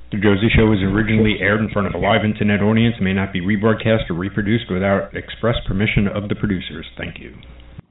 The Josie Show was originally aired in front of a live internet audience and may not be rebroadcast or reproduced without express permission of the producers. Thank you.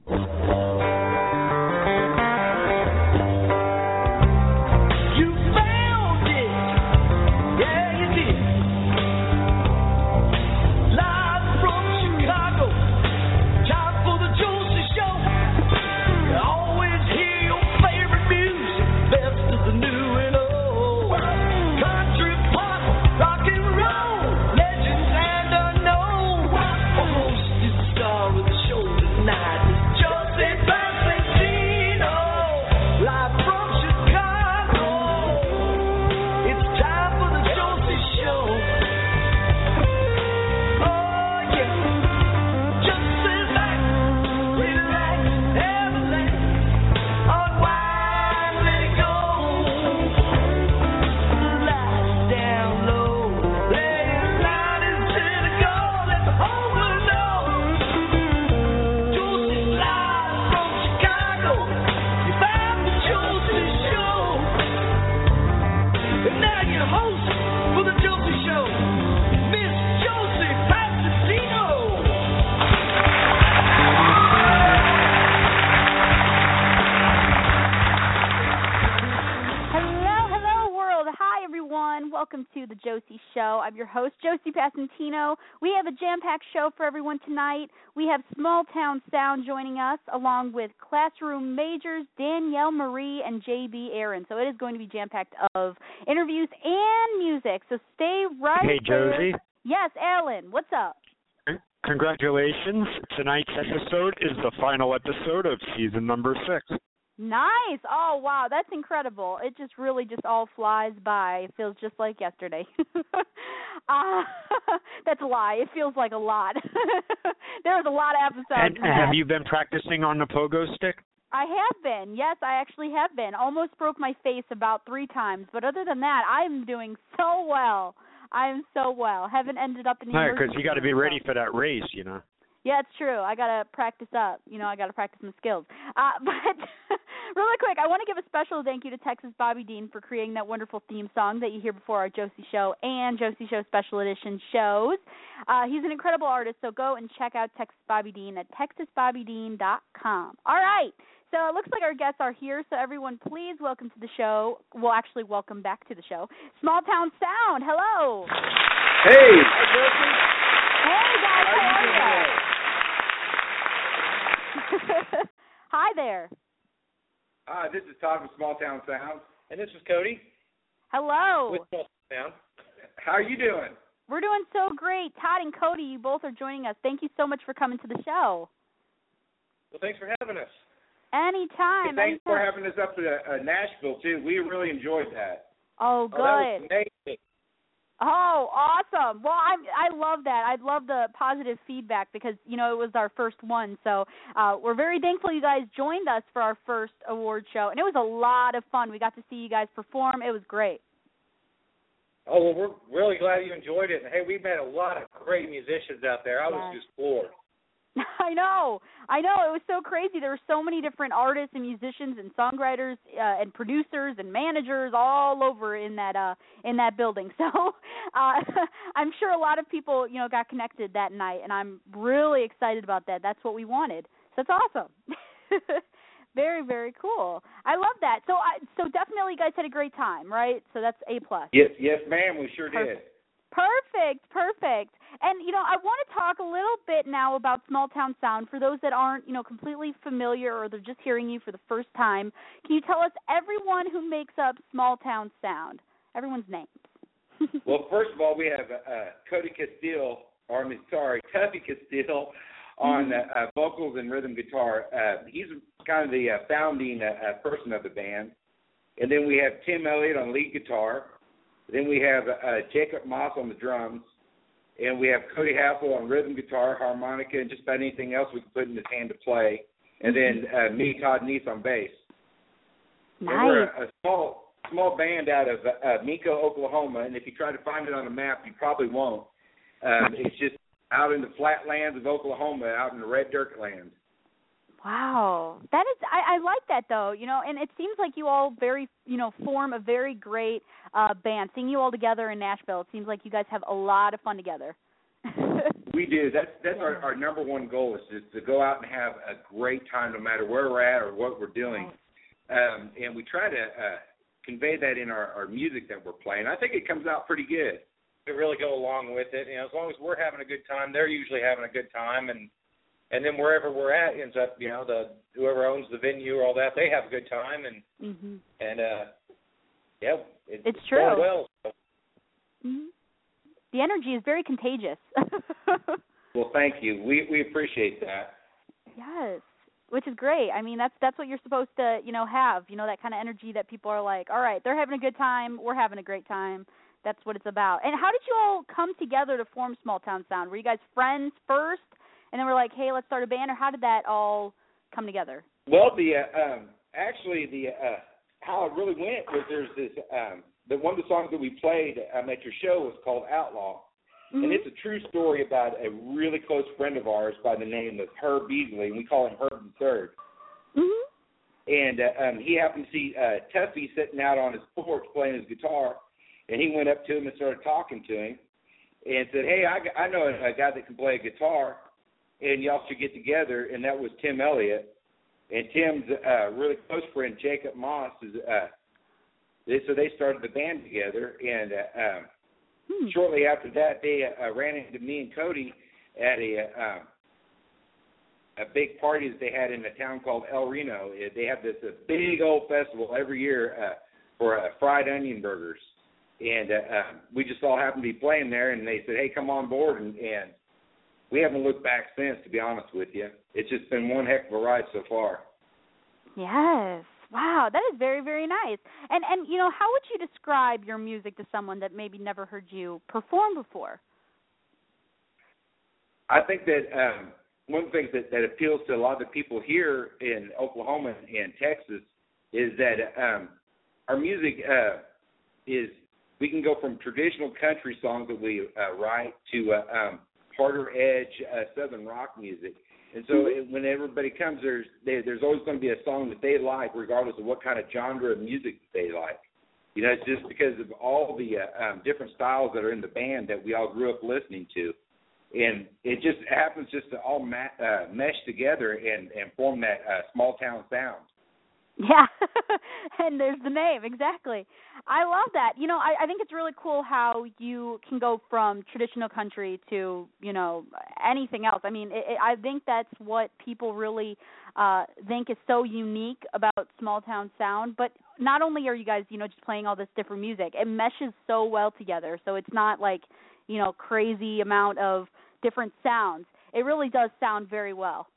Welcome to the Josie Show. I'm your host, Josie Passantino. We have a jam-packed show for everyone tonight. We have Small Town Sound joining us, along with Classroom Majors, Danielle Marie, and J.B. Aaron. So it is going to be jam-packed of interviews and music. So stay right there. Hey, Josie. Yes, Alan, what's up? Congratulations. Tonight's episode is the final episode of season number 6. Nice. Oh, wow. That's incredible. It just really just all flies by. It feels just like yesterday. That's a lie. It feels like a lot. There was a lot of episodes. And have you been practicing on the pogo stick? I have been. Yes, I actually have been. Almost broke my face about 3 times. But other than that, I'm doing so well. I'm so well. Haven't ended up in the because you got to be ready for that race, you know. Yeah, it's true. I got to practice up. You know, I got to practice my skills. But really quick, I want to give a special thank you to Texas Bobby Dean for creating that wonderful theme song that you hear before our Josie Show and Josie Show Special Edition shows. He's an incredible artist, so go and check out Texas Bobby Dean at texasbobbydean.com. All right. So it looks like our guests are here, so everyone please welcome to the show. Well, actually, welcome back to the show. Small Town Sound, hello. Hey. Hey, guys, how are you? Hi there. Hi, this is Todd from Small Town Sound. And this is Cody. Hello. With Small Town. How are you doing? We're doing so great. Todd and Cody, you both are joining us. Thank you so much for coming to the show. Well, thanks for having us. Anytime. Thanks for having us up to Nashville, too. We really enjoyed that. Oh, good. Oh, that was amazing. Oh, awesome. Well, I love that. I love the positive feedback because, you know, it was our first one. So we're very thankful you guys joined us for our first award show. And it was a lot of fun. We got to see you guys perform. It was great. Oh, well, we're really glad you enjoyed it. And, hey, we met a lot of great musicians out there. I was just floored. I know. It was so crazy. There were so many different artists and musicians and songwriters and producers and managers all over in that building. So I'm sure a lot of people, you know, got connected that night, and I'm really excited about that. That's what we wanted. So that's awesome. Very, very cool. I love that. So definitely you guys had a great time, right? So that's A+. Yes, ma'am, we sure did. Perfect. And, you know, I want to talk a little bit now about Small Town Sound for those that aren't, you know, completely familiar or they're just hearing you for the first time. Can you tell us everyone who makes up Small Town Sound, everyone's names? Well, first of all, we have Tuffy Castile on vocals and rhythm guitar. He's kind of the founding person of the band. And then we have Tim Elliott on lead guitar. Then we have Jacob Moss on the drums. And we have Cody Hassel on rhythm guitar, harmonica, and just about anything else we can put in his hand to play. And then me, Todd Neese, on bass. Nice. And we're a small band out of Minco, Oklahoma. And if you try to find it on a map, you probably won't. It's just out in the flatlands of Oklahoma, out in the red dirt land. Wow. That is, I like that though, and it seems like you all form a very great band. Seeing you all together in Nashville, it seems like you guys have a lot of fun together. We do. That's our number one goal is just to go out and have a great time no matter where we're at or what we're doing. And we try to convey that in our music that we're playing. I think it comes out pretty good. We really go along with it. As long as we're having a good time, they're usually having a good time, and then wherever we're at ends up, whoever owns the venue or all that, they have a good time, and it's true. Going well. So. Mm-hmm. The energy is very contagious. Well, thank you. We appreciate that. Yes, which is great. I mean, that's what you're supposed to, have, that kind of energy that people are like, all right, they're having a good time, we're having a great time. That's what it's about. And how did you all come together to form Small Town Sound? Were you guys friends first, and then we're like, hey, let's start a band, or how did that all come together? Well, how it really went was there's this one of the songs that we played at your show was called Outlaw, and it's a true story about a really close friend of ours by the name of Herb Beasley, and we call him Herb III. And he happened to see Tuffy sitting out on his porch playing his guitar, and he went up to him and started talking to him and said, hey, I know a guy that can play a guitar, and y'all should get together, and that was Tim Elliott. And Tim's really close friend, Jacob Moss, so they started the band together, and shortly after that, they ran into me and Cody at a big party that they had in a town called El Reno. They have this big old festival every year for fried onion burgers. And we just all happened to be playing there, and they said, hey, come on board. And we haven't looked back since, to be honest with you. It's just been one heck of a ride so far. Yes. Wow, that is very, very nice. And how would you describe your music to someone that maybe never heard you perform before? I think that one of the things that appeals to a lot of the people here in Oklahoma and Texas is that our music is, we can go from traditional country songs that we write to harder edge Southern rock music. And so when everybody comes, there's always going to be a song that they like, regardless of what kind of genre of music they like. It's just because of all the different styles that are in the band that we all grew up listening to. And it just happens just to all mesh together and form that small town sound. Yeah, and there's the name, exactly. I love that. I think it's really cool how you can go from traditional country to, anything else. I mean, I think that's what people really think is so unique about Small Town Sound. But not only are you guys, just playing all this different music, it meshes so well together. So it's not like, crazy amount of different sounds. It really does sound very well.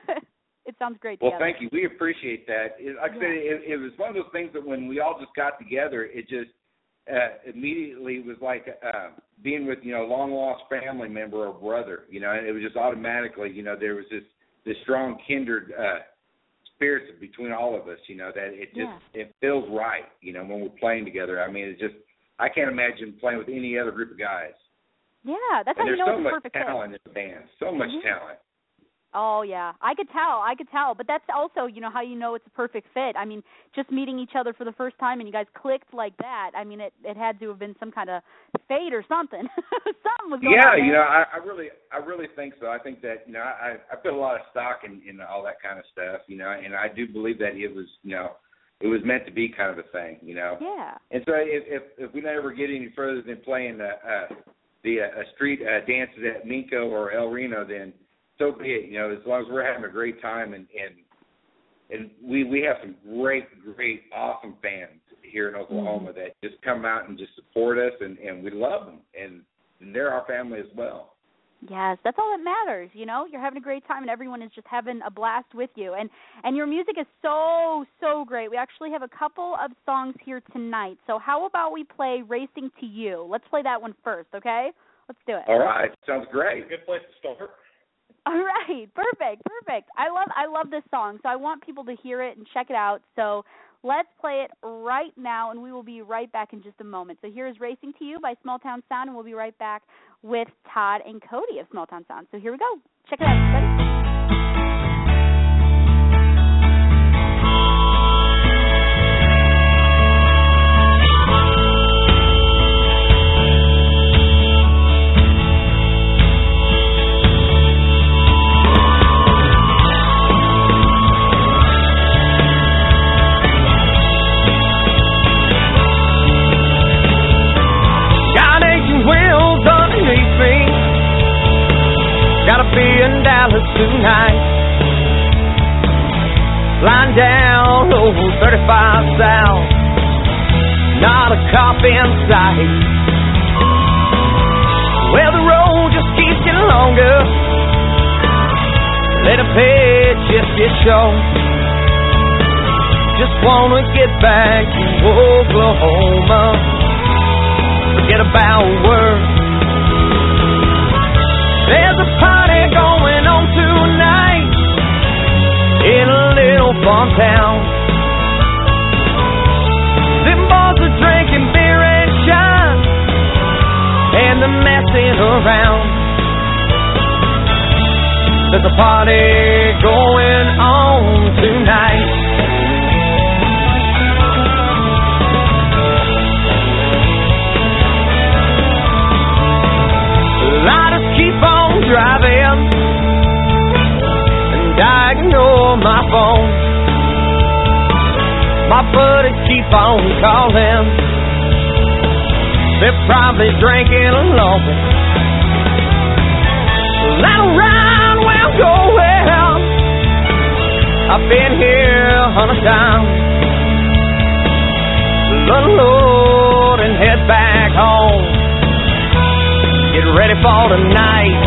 It sounds great together. Well, thank you. We appreciate that. Like I said, it was one of those things that when we all just got together, it just immediately was like being with, a long-lost family member or brother, and it was just automatically, there was this strong kindred spirits between all of us, that it just it feels right, when we're playing together. I mean, it's just, I can't imagine playing with any other group of guys. Yeah, that's how you know it's a perfect fit. There's so much talent in the band, so much talent. Oh, yeah. I could tell. But that's also, how you know it's a perfect fit. I mean, just meeting each other for the first time and you guys clicked like that, I mean, it had to have been some kind of fate or something. Something was going on there. I really think so. I think that, I put a lot of stock in all that kind of stuff, and I do believe that it was, it was meant to be kind of a thing, Yeah. And so if we never get any further than playing the street dances at Minco or El Reno, then so be it, as long as we're having a great time, and we have some great, awesome fans here in Oklahoma that just come out and just support us, and we love them, and they're our family as well. Yes, that's all that matters, You're having a great time, and everyone is just having a blast with you. And your music is so, so great. We actually have a couple of songs here tonight. So how about we play Racing to You? Let's play that one first, okay? Let's do it. All right. Sounds great. Good place to start. All right, perfect. I love this song, so I want people to hear it and check it out. So let's play it right now, and we will be right back in just a moment. So here is Racing to You by Small Town Sound, and we'll be right back with Todd and Cody of Small Town Sound. So here we go. Check it out, everybody. be in Dallas tonight. Flying down 35 South, not a cop in sight. Well, the road just keeps getting longer. Let a just get shown. Just wanna get back to Oklahoma. Forget about work. There's a party going on tonight in a little farm town. Them boys are drinking beer and shine, and they're messing around. There's a party going on tonight. I just keep on driving and I ignore my phone. My buddies keep on calling. They're probably drinking alone. Let 'em ride where I'm going. I've been here 100 times. Unload and head back home. Get ready for tonight.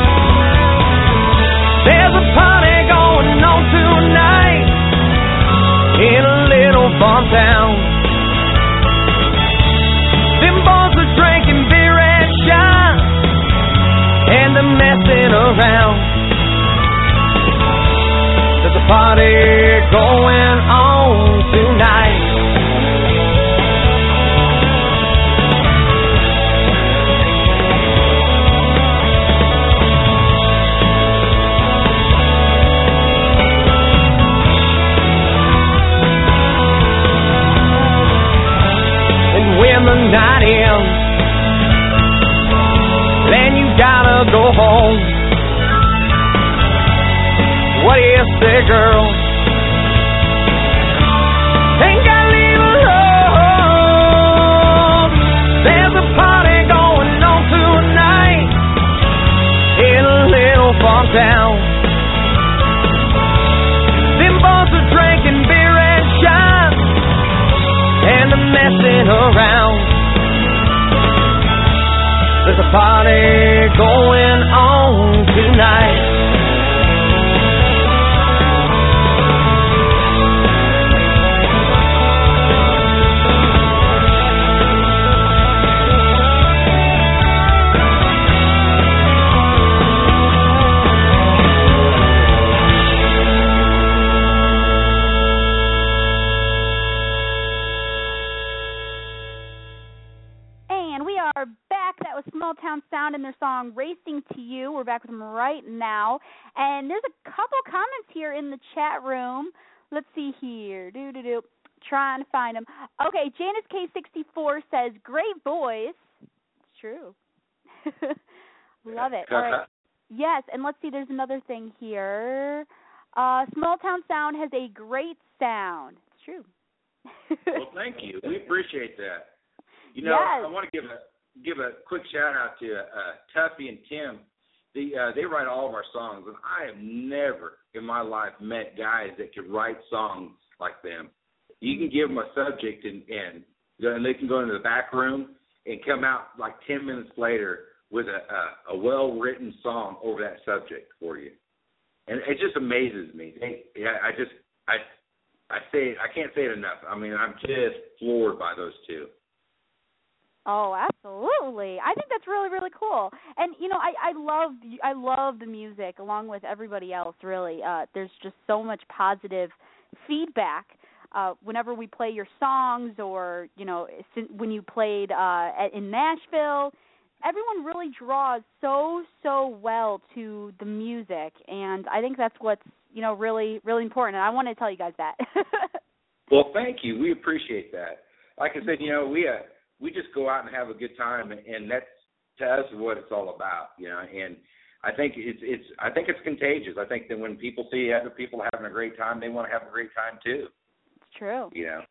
There's a party going on tonight in a little farm town. Them boys are drinking beer and shine, and they're messing around. There's a party going on tonight. When the night ends, then you gotta go home. What do you say, girl? Ain't gotta leave alone. There's a party going on tonight in a little farm town. Them boys are drinking beer and shine, and they're messing around. There's a party going on tonight. Small Town Sound and their song Racing to You. We're back with them right now. And there's a couple comments here in the chat room. Let's see here. Trying to find them. Okay, Janice K64 says, great voice. It's true. Love it. All right. Yes, and let's see, there's another thing here. Small Town Sound has a great sound. It's true. Well, thank you. We appreciate that. You know, yes. I want to give a quick shout out to Tuffy and Tim. They write all of our songs, and I have never in my life met guys that can write songs like them. You can give them a subject and they can go into the back room and come out like 10 minutes later with a well-written song over that subject for you. And it just amazes me. I can't say it enough. I mean, I'm just floored by those two. Oh, absolutely. I think that's really, really cool. And, you know, I love the music along with everybody else, really. There's just so much positive feedback whenever we play your songs or, you know, when you played in Nashville. Everyone really draws so well to the music, and I think that's what's, you know, really, really important. And I want to tell you guys that. Well, thank you. We appreciate that. Like I said, you know, we just go out and have a good time, and that's to us what it's all about, you know. And I think it's contagious. I think that when people see other people having a great time, they want to have a great time too. It's true. You know.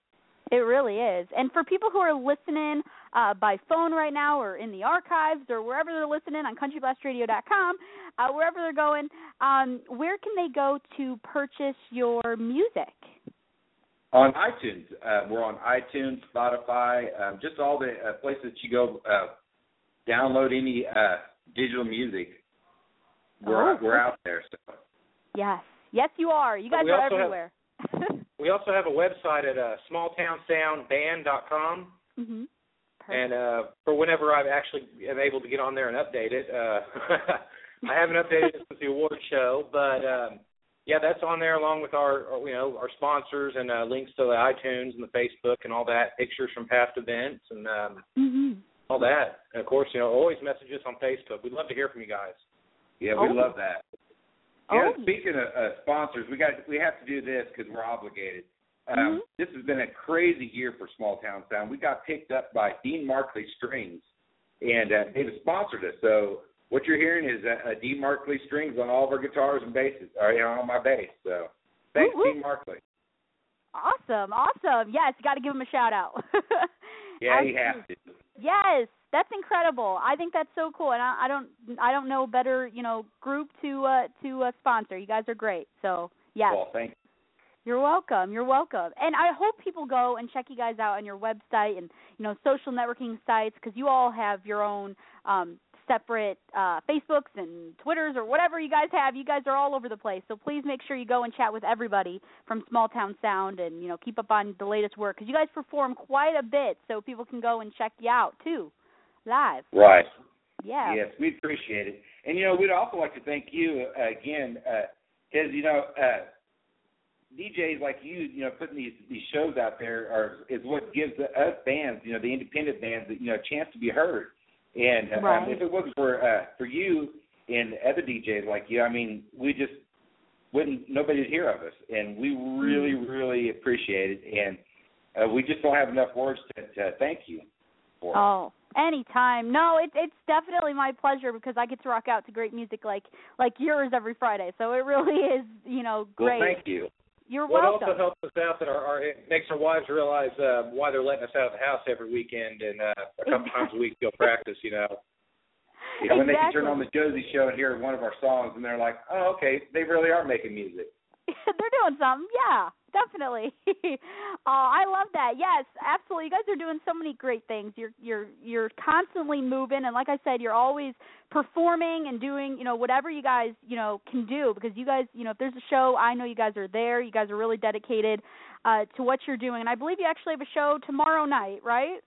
It really is. And for people who are listening by phone right now or in the archives or wherever they're listening on countryblastradio.com, wherever they're going, where can they go to purchase your music? On iTunes. We're on iTunes, Spotify, just all the places you go download any digital music. We're out there. So. Yes. Yes, you are. You guys are everywhere. We also have a website at smalltownsoundband.com. Mm-hmm. And for whenever I actually am able to get on there and update it, I haven't updated it since the award show, but yeah, that's on there along with our sponsors and links to the iTunes and the Facebook and all that, pictures from past events and all that. And of course, always message us on Facebook. We'd love to hear from you guys. Yeah, we love that. Yeah, speaking of sponsors, we have to do this because we're obligated. This has been a crazy year for Small Town Sound. We got picked up by Dean Markley Strings, and they've sponsored us. So what you're hearing is Dean Markley Strings on all of our guitars and basses, on my bass. So thanks, Dean Markley. Awesome. Yes, you got to give him a shout out. Yeah, you have to. Yes, that's incredible. I think that's so cool, and I don't know a better group to sponsor. You guys are great. So yes. Well, thank you. You're welcome. And I hope people go and check you guys out on your website and social networking sites, because you all have your own separate Facebooks and Twitters or whatever you guys have. You guys are all over the place. So please make sure you go and chat with everybody from Small Town Sound and keep up on the latest work, because you guys perform quite a bit, so people can go and check you out too, live. Right. Yeah. Yes, we appreciate it. And we'd also like to thank you again, because DJs like you, putting these shows out there is what gives us bands, the independent bands, a chance to be heard. And if it wasn't for you and other DJs like you, we just nobody would hear of us. And we really, really appreciate it. And we just don't have enough words to thank you for. Oh, anytime. No, it's definitely my pleasure, because I get to rock out to great music like yours every Friday. So it really is, great. Well, thank you. You're welcome. It also helps us out that it makes our wives realize why they're letting us out of the house every weekend and a couple times a week to go practice, Yeah, when they can turn on the Josie Show and hear one of our songs, and they're like, oh, okay, they really are making music. They're doing something, yeah, definitely. I love that. Yes, absolutely. You guys are doing so many great things. You're constantly moving, and like I said, you're always performing and doing whatever you guys can do, because you guys if there's a show, I know you guys are there. You guys are really dedicated to what you're doing, and I believe you actually have a show tomorrow night, right?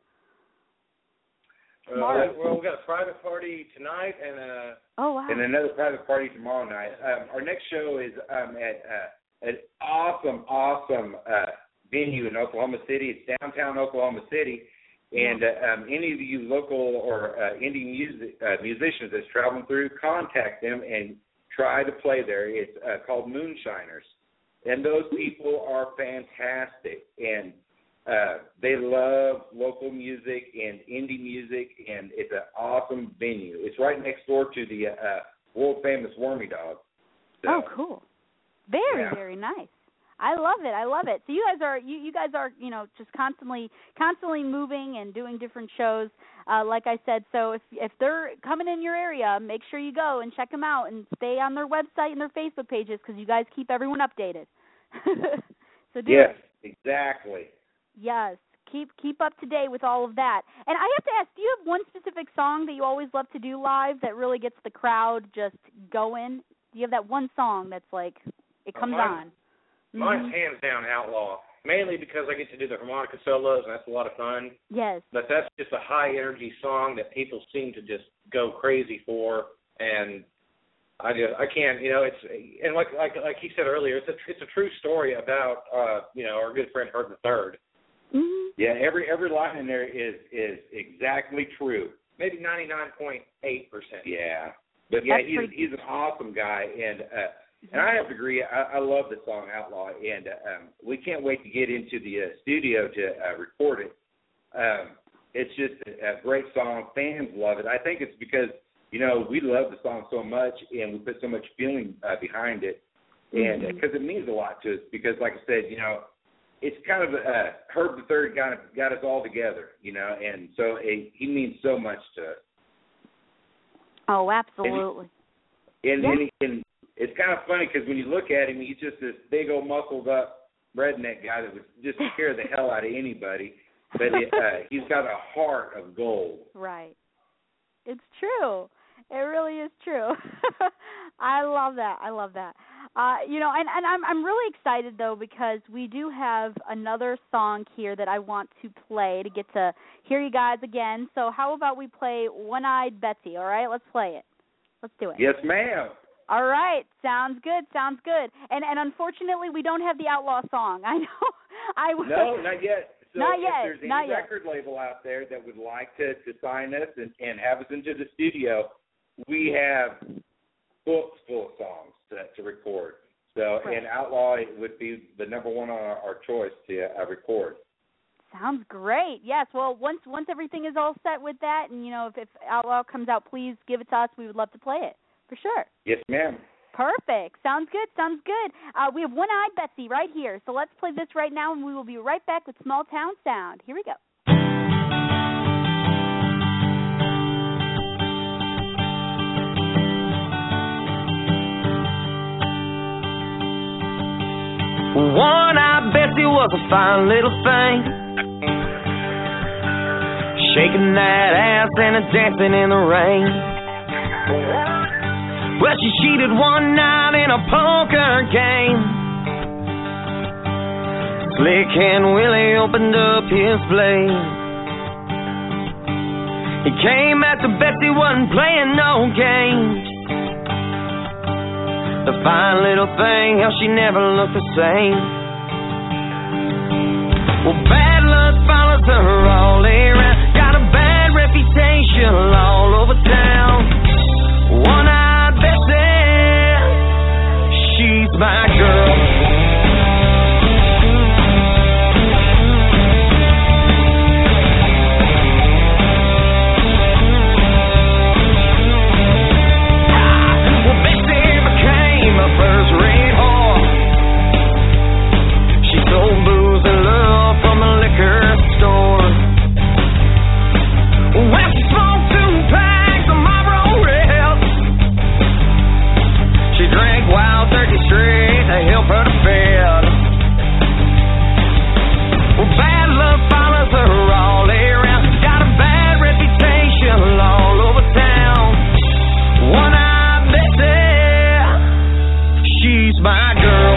Well, we've got a private party tonight and and another private party tomorrow night. Our next show is at an awesome venue in Oklahoma City. It's downtown Oklahoma City, and any of you local or indie musicians that's traveling through, contact them and try to play there. It's called Moonshiners, and those people are fantastic, and they love local music and indie music, and it's an awesome venue. It's right next door to the world-famous Wormy Dog. So, oh, cool. Very nice. I love it. So you guys are just constantly moving and doing different shows, like I said. So if they're coming in your area, make sure you go and check them out and stay on their website and their Facebook pages, because you guys keep everyone updated. So yes, exactly. Yes, keep up to date with all of that. And I have to ask, do you have one specific song that you always love to do live that really gets the crowd just going? Do you have that one song that's like it comes on? Mine's hands down Outlaw, mainly because I get to do the harmonica solos, and that's a lot of fun. Yes. But that's just a high-energy song that people seem to just go crazy for, and I can't, it's, and like he said earlier, it's a true story about, our good friend Herb III. Mm-hmm. Yeah, every line in there is exactly true. Maybe 99.8%. Yeah. But yeah, he's an awesome guy, and I have to agree. I love the song Outlaw, and we can't wait to get into the studio to record it. It's just a great song. Fans love it. I think it's because we love the song so much, and we put so much feeling behind it, and because it means a lot to us. Because, like I said, it's kind of Herb the Third kind of got us all together, you know, and so he means so much to us. Oh, absolutely. And it's kind of funny because when you look at him, he's just this big old muscled up redneck guy that would just scare the hell out of anybody. But he's got a heart of gold. Right. It's true. It really is true. I love that. You know, and I'm really excited though because we do have another song here that I want to play to get to hear you guys again. So how about we play One-Eyed Betsy? All right, let's play it. Let's do it. Yes, ma'am. All right, sounds good. And unfortunately, we don't have the Outlaw song. I know. No, not yet. So not yet. If there's any record label out there that would like to sign us and have us into the studio, we have books full of songs to record. So, right. And Outlaw would be the number one on our choice to record. Sounds great. Yes. Well, once everything is all set with that, and you know, if Outlaw comes out, please give it to us. We would love to play it for sure. Yes, ma'am. Perfect. Sounds good. We have One-Eyed Betsy right here. So let's play this right now, and we will be right back with Small Town Sound. Here we go. One-Eyed Betsy was a fine little thing, shaking that ass and dancing in the rain. Well, she cheated one night in a poker game. Slick Hand Willie opened up his blade. He came after Betsy, wasn't playing no games. The fine little thing, hell, she never looked the same. Well, bad luck follows her all around. Got a bad reputation all over town. One-Eyed Betsy, she's my girl. Well, Betsy became a first-rate whore. She sold booze and love from a liquor store. Well, she smoked 2 packs of Marlboro Reds. She drank Wild Turkey straight to help her to bed. Well, bad luck follows her all around. Got a bad reputation all over town. One-Eyed Betsy, she's my girl.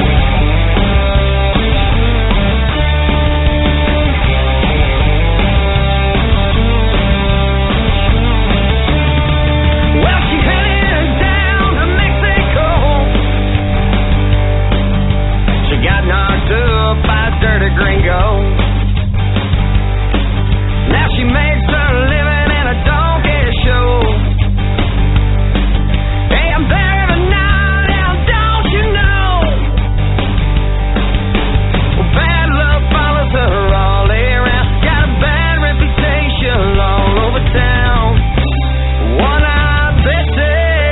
Well, she headed down to Mexico. She got knocked up by a dirty gringo. Now she makes her living in a donkey show. Hey, I'm there every night, now don't you know? Well, bad luck follows her all around. Got a bad reputation all over town. One-Eyed Betsy.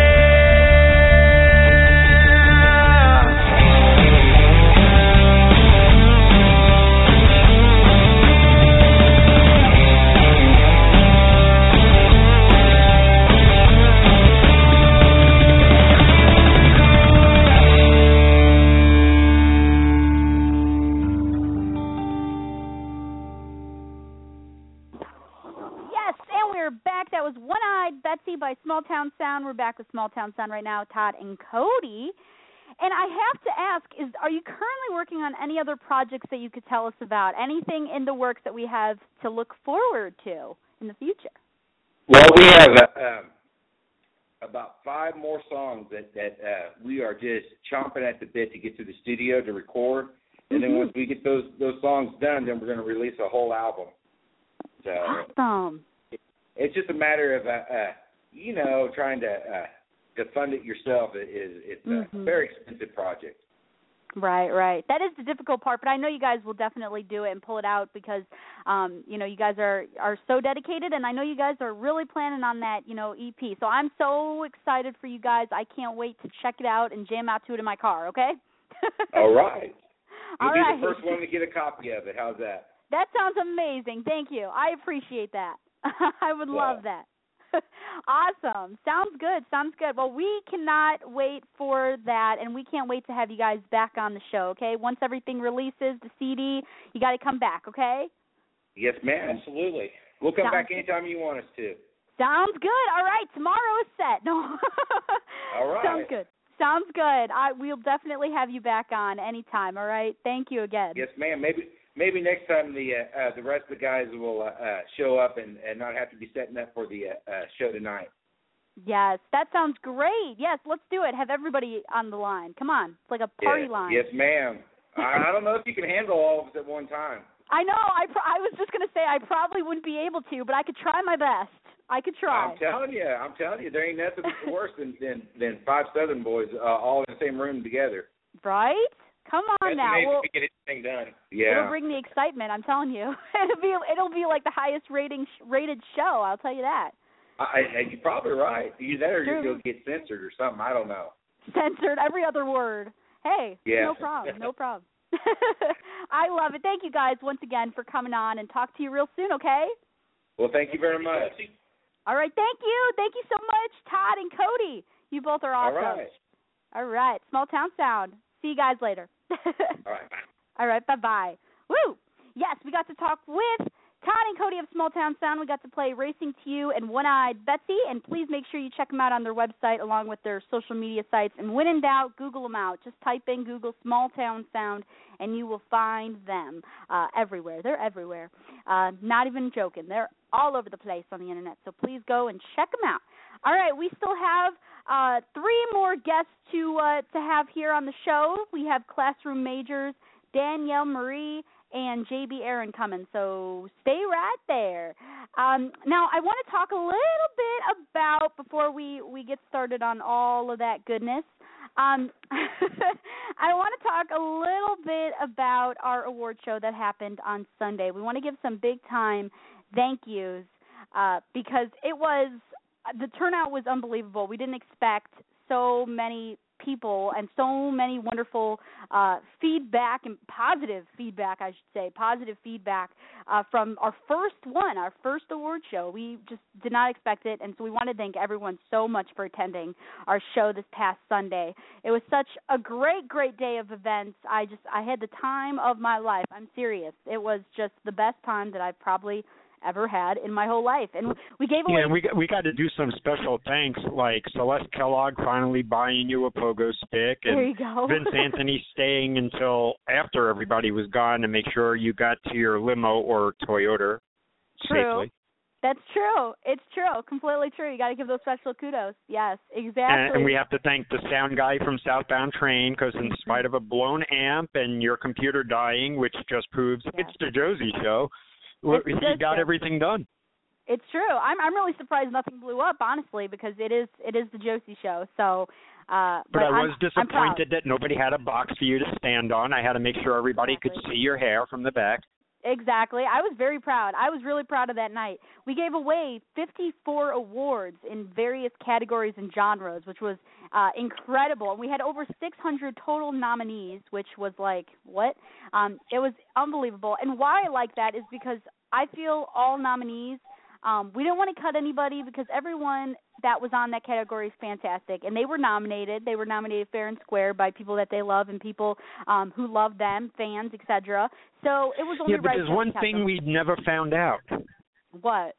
Yes, and we're back. That was One-Eyed Betsy by Small Town Sound. We're back with Small Town Sound right now, Todd and Cody. And I have to ask, are you currently working on any other projects that you could tell us about? Anything in the works that we have to look forward to in the future? Well, we have about 5 more songs that we are just chomping at the bit to get to the studio to record. And then once we get those songs done, then we're going to release a whole album. So Awesome. it's just a matter of, trying to fund it yourself. It's a very expensive project. Right. That is the difficult part, but I know you guys will definitely do it and pull it out because, you guys are so dedicated, and I know you guys are really planning on that, EP. So I'm so excited for you guys. I can't wait to check it out and jam out to it in my car, okay? All right. All be right. the first one to get a copy of it. How's that? That sounds amazing. Thank you. I appreciate that. I would love that. Awesome. Sounds good. Well, we cannot wait for that, and we can't wait to have you guys back on the show, okay? Once everything releases, the CD, you got to come back, okay? Yes, ma'am. Absolutely. We'll come back anytime you want us to. Sounds good. All right. Tomorrow is set. No. All right. Sounds good. We'll definitely have you back on anytime, all right? Thank you again. Yes, ma'am. Maybe next time the rest of the guys will show up and not have to be setting up for the show tonight. Yes, that sounds great. Yes, let's do it. Have everybody on the line. Come on. It's like a party line. Yes, ma'am. I don't know if you can handle all of us at one time. I know. I was just going to say I probably wouldn't be able to, but I could try my best. I could try. I'm telling you, there ain't nothing worse than 5 Southern boys all in the same room together. Right? Come on now. We'll get anything done. Yeah. It'll bring the excitement, I'm telling you. It'll be like the highest rated show, I'll tell you that. You're probably right. Either that or you'll get censored or something. I don't know. Censored, every other word. Hey, yeah. No problem. I love it. Thank you guys once again for coming on, and talk to you real soon, okay? Well, thank you very much. All right, thank you. Thank you so much, Todd and Cody. You both are awesome. All right. Small Town Sound. See you guys later. All right, bye. All right, bye-bye. Woo! Yes, we got to talk with Todd and Cody of Small Town Sound. We got to play Racing to You and One-Eyed Betsy, and please make sure you check them out on their website along with their social media sites. And when in doubt, Google them out. Just type in Google Small Town Sound, and you will find them everywhere. They're everywhere. Not even joking. They're all over the place on the Internet, so please go and check them out. All right, we still have 3 more guests to have here on the show. We have Classroom Majors, Danielle Marie, and JB Aaron coming, so stay right there. Now, I want to talk a little bit about, before we get started on all of that goodness, I want to talk a little bit about our award show that happened on Sunday. We want to give some big-time thank yous because the turnout was unbelievable. We didn't expect so many people and so many wonderful feedback and positive feedback from our first award show. We just did not expect it, and so we want to thank everyone so much for attending our show this past Sunday. It was such a great day of events. I had the time of my life. I'm serious. It was just the best time that I've probably ever had in my whole life. And we gave away... Yeah, and we got to do some special thanks, like Celeste Kellogg finally buying you a pogo stick, and there you go. Vince Anthony staying until after everybody was gone to make sure you got to your limo or Toyota safely. That's true. It's true. Completely true. You got to give those special kudos. Yes, exactly. And we have to thank the sound guy from Southbound Train, because in spite of a blown amp and your computer dying, which just proves it's the Josie Show, he got everything done. It's true. I'm really surprised nothing blew up, honestly, because it is the Josie Show. So, but I was disappointed that nobody had a box for you to stand on. I had to make sure everybody could see your hair from the back. Exactly. I was very proud. I was really proud of that night. We gave away 54 awards in various categories and genres, which was incredible. And we had over 600 total nominees, which was like, what? It was unbelievable. And why I like that is because I feel all nominees, we didn't want to cut anybody because everyone that was on that category is fantastic. And they were nominated. They were nominated fair and square by people that they love and people who love them, fans, etc. So it was only right. Yeah, but there's one thing we never found out. What?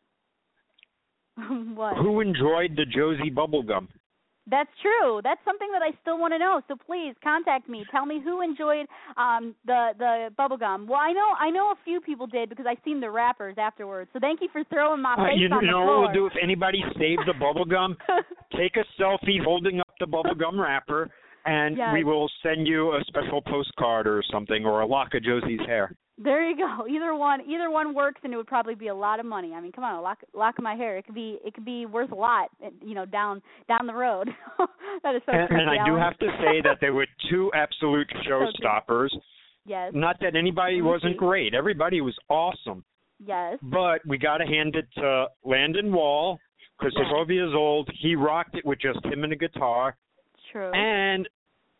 What? Who enjoyed the Josie bubblegum? That's true. That's something that I still want to know. So please contact me. Tell me who enjoyed the bubblegum. Well, I know a few people did because I seen the wrappers afterwards. So thank you for throwing my face on the floor. You know what we'll do if anybody saved the bubblegum? Take a selfie holding up the bubblegum wrapper, and we will send you a special postcard or something, or a lock of Josie's hair. There you go. Either one works, and it would probably be a lot of money. I mean, come on, a lock of my hair. It could be worth a lot, down the road. That is so crazy. And I do have to say that there were 2 absolute showstoppers. Yes. Not that anybody wasn't great. Everybody was awesome. Yes. But we got to hand it to Landon Wall, because he's 12 years old. He rocked it with just him and a guitar. True. And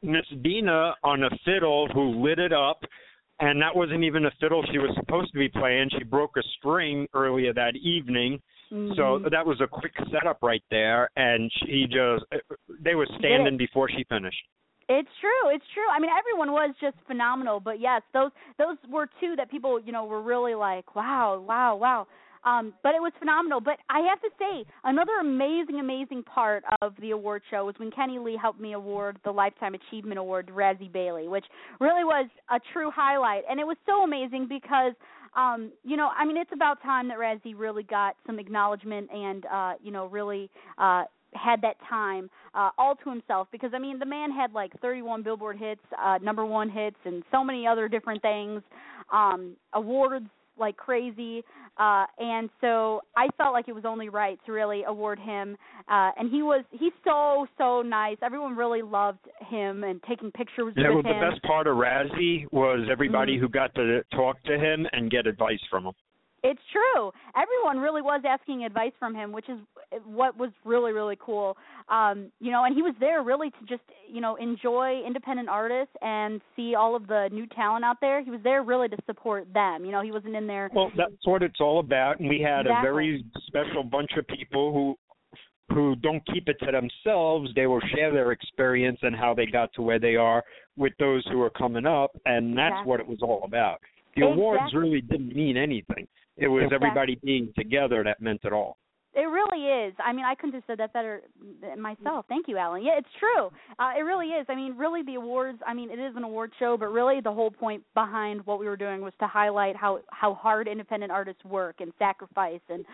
Miss Dina on a fiddle who lit it up, and that wasn't even a fiddle she was supposed to be playing. She broke a string earlier that evening. So that was a quick setup right there, and they were standing before she finished. It's true. I mean, everyone was just phenomenal, but yes, those were two that people, were really like, wow. But it was phenomenal. But I have to say, another amazing part of the award show was when Kenny Lee helped me award the Lifetime Achievement Award to Razzie Bailey, which really was a true highlight. And it was so amazing because, it's about time that Razzie really got some acknowledgement and, really had that time all to himself, because, the man had like 31 Billboard hits, number one hits, and so many other different things, awards like crazy, and so I felt like it was only right to really award him, and he's so nice. Everyone really loved him and taking pictures with him. The best part of Razzie was everybody who got to talk to him and get advice from him. It's true. Everyone really was asking advice from him, which is what was really, really cool. And he was there really to just, enjoy independent artists and see all of the new talent out there. He was there really to support them. He wasn't in there. Well, that's what it's all about. And we had a very special bunch of people who don't keep it to themselves. They will share their experience and how they got to where they are with those who are coming up, and that's what it was all about. The awards really didn't mean anything. It was everybody being together that meant it all. It really is. I couldn't have said that better myself. Thank you, Alan. Yeah, it's true. It really is. Really the awards, it is an award show, but really the whole point behind what we were doing was to highlight how hard independent artists work and sacrifice and,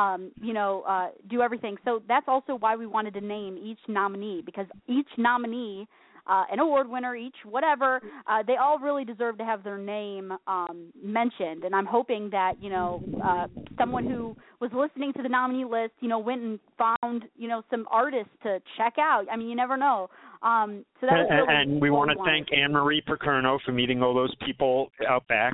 do everything. So that's also why we wanted to name each nominee, because each nominee, an award winner each, whatever, they all really deserve to have their name mentioned. And I'm hoping that, someone who was listening to the nominee list, went and found, some artists to check out. You never know. So that was really and we want to thank Anne-Marie Percerno for meeting all those people out back.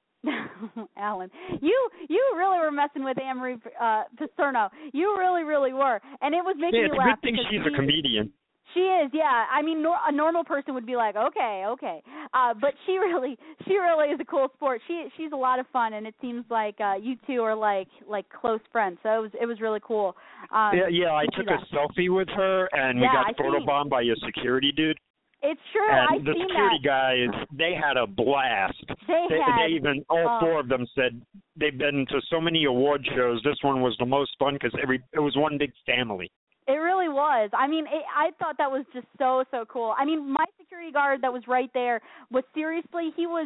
Alan, you really were messing with Anne-Marie Percerno. You really were. And it was making me laugh. It's a good thing she's a comedian. She is, yeah. A normal person would be like, okay. But she really is a cool sport. She's a lot of fun, and it seems like you two are like close friends. So it was really cool. I took a selfie with her, and we got photobombed by a security dude. It's true. And the security guys, they had a blast. They even, all four of them said they've been to so many award shows. This one was the most fun because it was one big family. It really was. I thought that was just so cool. My security guard that was right there was seriously,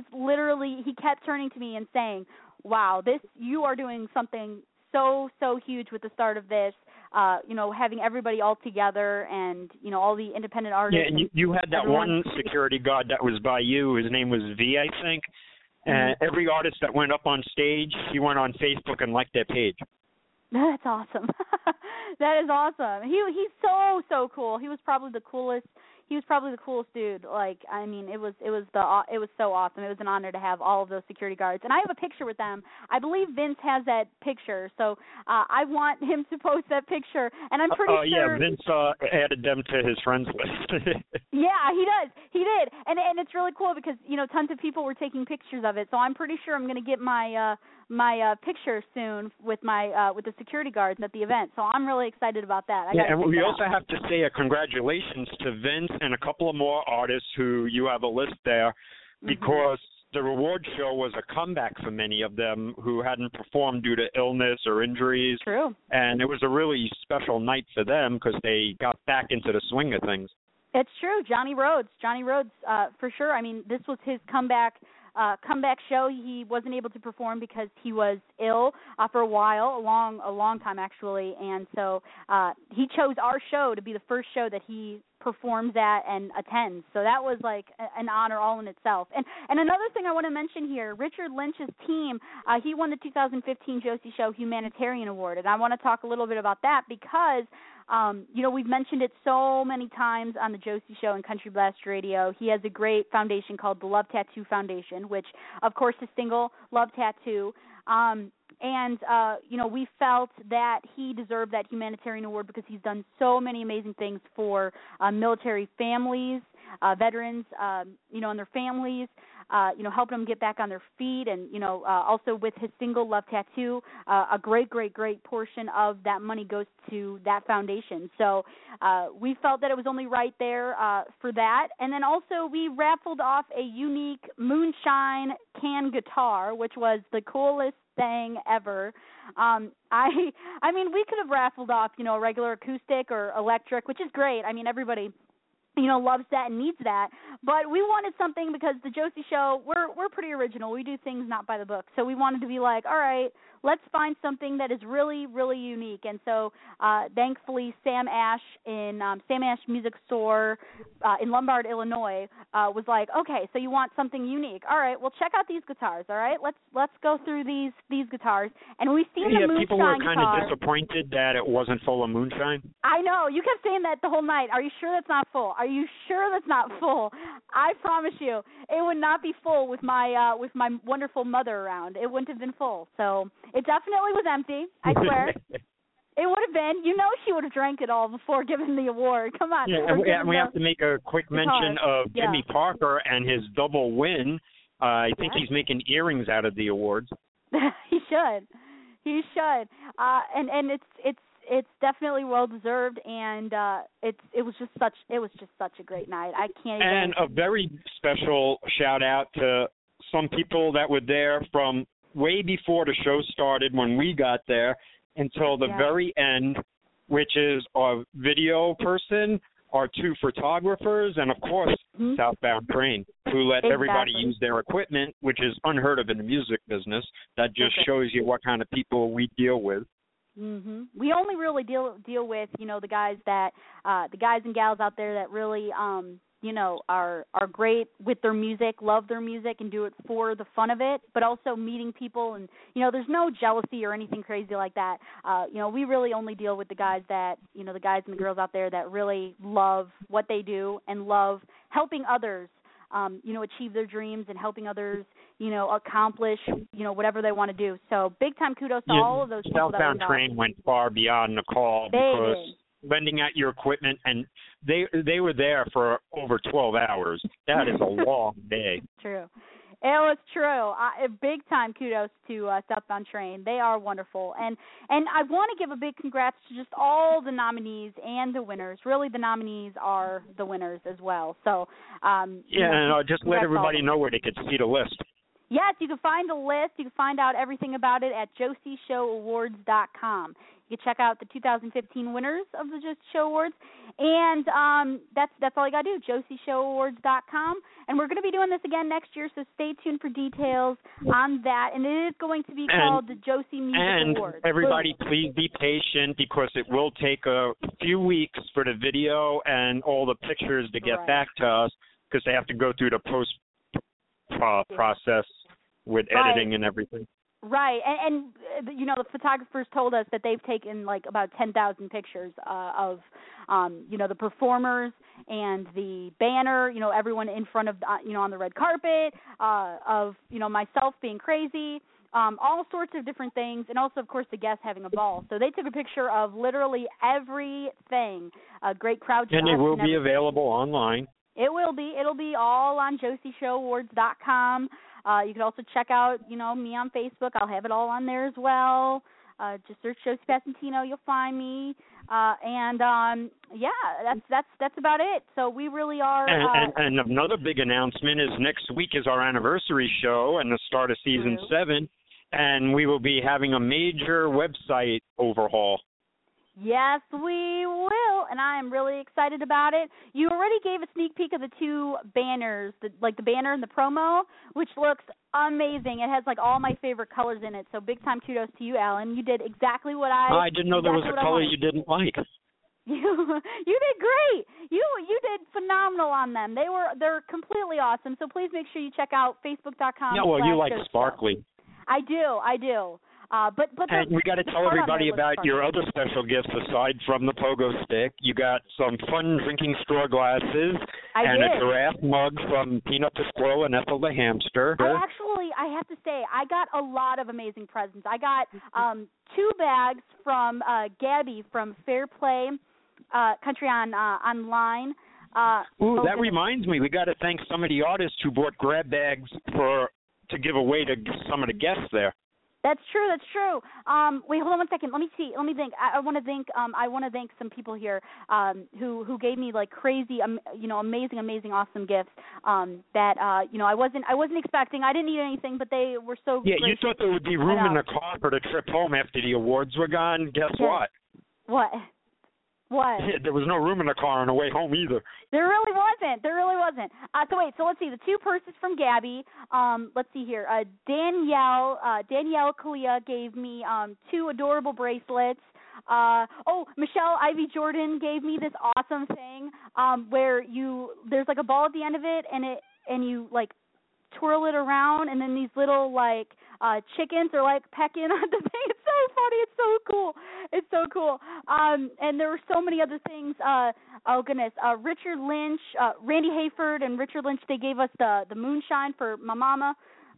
he kept turning to me and saying, wow, you are doing something so huge with the start of this, having everybody all together and, all the independent artists. Yeah, and you had that one security guard that was by you. His name was V, I think. And every artist that went up on stage, he went on Facebook and liked their page. That's awesome. That is awesome. He's so cool. He was probably the coolest. He was probably the coolest dude. It was so awesome. It was an honor to have all of those security guards, and I have a picture with them. I believe Vince has that picture, so I want him to post that picture. And I'm pretty sure. Yeah, Vince added them to his friends list. Yeah, he does. He did, and it's really cool because tons of people were taking pictures of it. So I'm pretty sure I'm going to get my picture soon with the security guards at the event. So I'm really excited about that. And we also have to say a congratulations to Vince and a couple of more artists who you have a list there, because the reward show was a comeback for many of them who hadn't performed due to illness or injuries. True. And it was a really special night for them because they got back into the swing of things. It's true. Johnny Rhodes, for sure. This was his comeback show. He wasn't able to perform because he was ill for a while, a long time actually, and so he chose our show to be the first show that he performs at and attends. So that was like an honor all in itself. And another thing I want to mention here, Richard Lynch's team, he won the 2015 Josie Show Humanitarian Award, and I want to talk a little bit about that because we've mentioned it so many times on the Josie Show and Country Blast Radio. He has a great foundation called the Love Tattoo Foundation, which, of course, is single Love Tattoo. We felt that he deserved that humanitarian award because he's done so many amazing things for military families veterans, and their families, helping them get back on their feet, and, also with his Single Love Tattoo, a great, great, great portion of that money goes to that foundation. So we felt that it was only right there for that. And then also we raffled off a unique Moonshine can guitar, which was the coolest thing ever. I mean, we could have raffled off, a regular acoustic or electric, which is great. I mean, everybody loves that and needs that. But we wanted something because the Josie Show, we're pretty original. We do things not by the book. So we wanted to be like, all right, let's find something that is really, really unique. And so thankfully Sam Ash in Sam Ash Music Store in Lombard, Illinois, was like, okay, so you want something unique. All right, well, check out these guitars, all right? Let's go through these guitars. And we've seen the Moonshine people were kind guitar. of disappointed that it wasn't full of moonshine. I know. You kept saying that the whole night. Are you sure that's not full? Are you sure that's not full? I promise you, it would not be full with my wonderful mother around. It wouldn't have been full. So it definitely was empty, I swear. It would have been. She would have drank it all before giving the award. Come on. Yeah, and we have to make a quick mention of Jimmy Parker and his double win. I think he's making earrings out of the awards. He should. He should. And it's definitely well deserved, and it was just such a great night. I can't even. And a very special shout out to some people that were there from way before the show started when we got there until the very end, which is our video person, our two photographers, and of course Southbound Train, who let everybody use their equipment, which is unheard of in the music business. That just shows you what kind of people we deal with. Mm-hmm. We only really deal with the guys and gals out there that really are great with their music, love their music, and do it for the fun of it, but also meeting people, and there's no jealousy or anything crazy like that. We really only deal with the guys that the guys and the girls out there that really love what they do and love helping others achieve their dreams and helping others accomplish whatever they want to do. So big time kudos to all of those people. Southbound Train went far beyond the call because lending out your equipment, and they were there for over 12 hours. That is a long day. True. It was true. Big time kudos to Southbound Train. They are wonderful. And I want to give a big congrats to just all the nominees and the winners. Really, the nominees are the winners as well. So just let everybody know where they could see the list. Yes, you can find the list. You can find out everything about it at josieshowawards.com. You can check out the 2015 winners of the Josie Show Awards, and that's all you got to do, josieshowawards.com. And we're going to be doing this again next year, so stay tuned for details on that. And it is going to be called the Josie Music Awards. And everybody, please be patient because it will take a few weeks for the video and all the pictures to get back to us because they have to go through the post process with editing and everything. Right, and the photographers told us that they've taken like about 10,000 pictures of the performers and the banner, everyone in front of on the red carpet, of myself being crazy, all sorts of different things, and also of course the guests having a ball. So they took a picture of literally everything. A great crowd. And it will be available online. It will be. It'll be all on josieshowawards.com. You can also check out, me on Facebook. I'll have it all on there as well. Just search Josie Passantino. You'll find me. That's about it. So we really are. And another big announcement is next week is our anniversary show and the start of season 7, and we will be having a major website overhaul. Yes, we will, and I am really excited about it. You already gave a sneak peek of the two banners, the banner and the promo, which looks amazing. It has all my favorite colors in it, so big time kudos to you, Alan. You did exactly what I didn't know there was a color you didn't like. You did great. You did phenomenal on them. They're completely awesome. So please make sure you check out facebook.com. Yeah, well, you like sparkly. I do. But and we got to tell everybody about your other special gifts aside from the pogo stick. You got some fun drinking straw glasses and a giraffe mug from Peanut the Squirrel and Ethel the Hamster. I have to say, I got a lot of amazing presents. I got 2 bags from Gabby from Fair Play Country Online. That reminds me, we got to thank some of the artists who bought grab bags to give away to some of the guests there. That's true. Wait, hold on 1 second. Let me see. Let me think. I want to thank some people here who gave me like crazy, amazing, awesome gifts that I wasn't expecting. I didn't need anything, but they were so. Yeah, gracious. You thought there would be room in the car for the trip home after the awards were gone. Guess what? What? What? There was no room in the car on the way home either. There really wasn't. So let's see. The two purses from Gabby. Let's see here. Danielle Kalia gave me 2 adorable bracelets. Michelle Ivy Jordan gave me this awesome thing where there's like a ball at the end of it, and you like twirl it around, and then these little like chickens are like pecking on the thing. It's so funny. It's so cool. And there were so many other things. Richard Lynch, Randy Hayford, and Richard Lynch. They gave us the moonshine for my mama.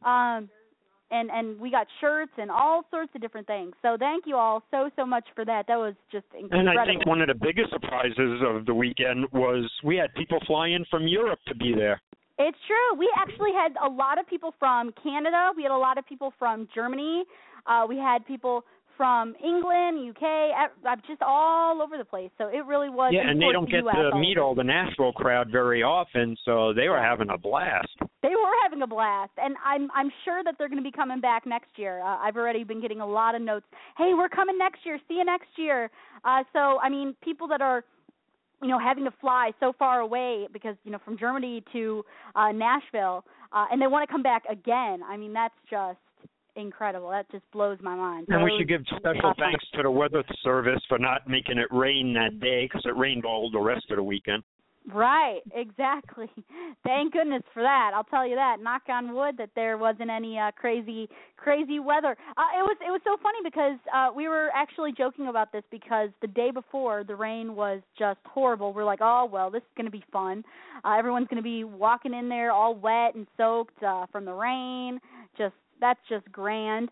And we got shirts and all sorts of different things. So thank you all so much for that. That was just incredible. And I think one of the biggest surprises of the weekend was we had people fly in from Europe to be there. It's true. We actually had a lot of people from Canada. We had a lot of people from Germany. We had people from England, UK, just all over the place. So it really was. Yeah, and they don't get to meet all the Nashville crowd very often, so they were having a blast. They were having a blast, and I'm sure that they're going to be coming back next year. I've already been getting a lot of notes. Hey, we're coming next year. See you next year. So, I mean, people that are having to fly so far away because, from Germany to Nashville, and they want to come back again. I mean, that's just incredible. That just blows my mind. And we should give special thanks to the Weather Service for not making it rain that day because it rained all the rest of the weekend. Right, exactly. Thank goodness for that. I'll tell you that. Knock on wood that there wasn't any crazy weather. It was so funny because we were actually joking about this because the day before the rain was just horrible. We're like, oh well, this is going to be fun. Everyone's going to be walking in there all wet and soaked from the rain. That's just grand.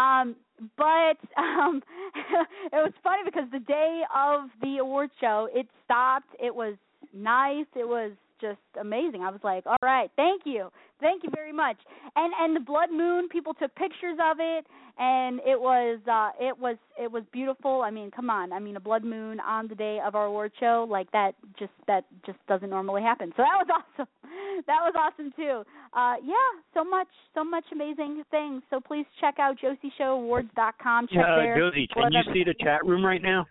But it was funny because the day of the award show, it stopped. It was nice. It was just amazing. I was like, all right, thank you very much. And the blood moon, people took pictures of it, and it was beautiful. I mean, come on. I mean, a blood moon on the day of our award show, like that just doesn't normally happen. So that was awesome. That was awesome too. So much amazing things. So please check out JosieShowAwards.com. Check there. Josie, can you see the chat room right now?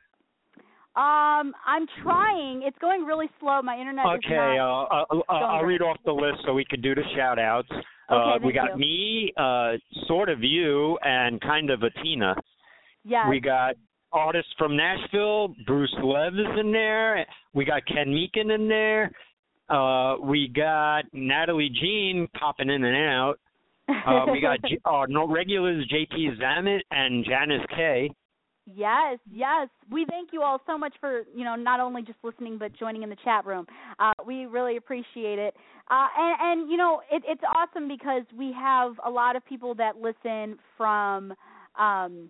I'm trying. It's going really slow. My internet is not. Okay, I'll read off the list so we can do the shout-outs. Okay, we got me, sort of you, and kind of a Tina. Yes. We got artists from Nashville. Bruce Lev is in there. We got Ken Meekin in there. We got Natalie Jean popping in and out. We got regulars JP Zamet and Janice K. Yes. We thank you all so much for, not only just listening but joining in the chat room. We really appreciate it. And it's awesome because we have a lot of people that listen from on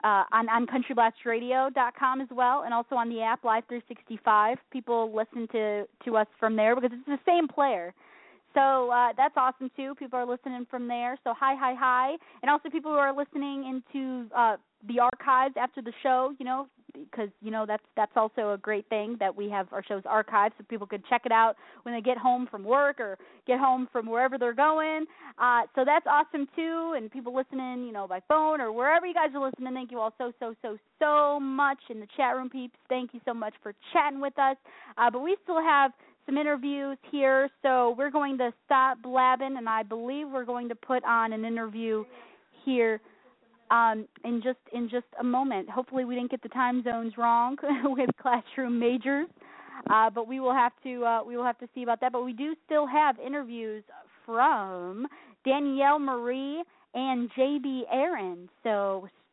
CountryBlastRadio.com as well, and also on the app Live 365. People listen to us from there because it's the same player. So that's awesome, too. People are listening from there. So hi. And also people who are listening into the archives after the show, because, that's also a great thing that we have our shows archived so people could check it out when they get home from work or get home from wherever they're going. So that's awesome, too. And people listening, by phone or wherever you guys are listening, thank you all so much. In the chat room, peeps, thank you so much for chatting with us. But we still have some interviews here, so we're going to stop blabbing, and I believe we're going to put on an interview here in just a moment. Hopefully we didn't get the time zones wrong with Classroom Majors, but we will have to see about that. But we do still have interviews from Danielle Marie and J.B. Aaron, so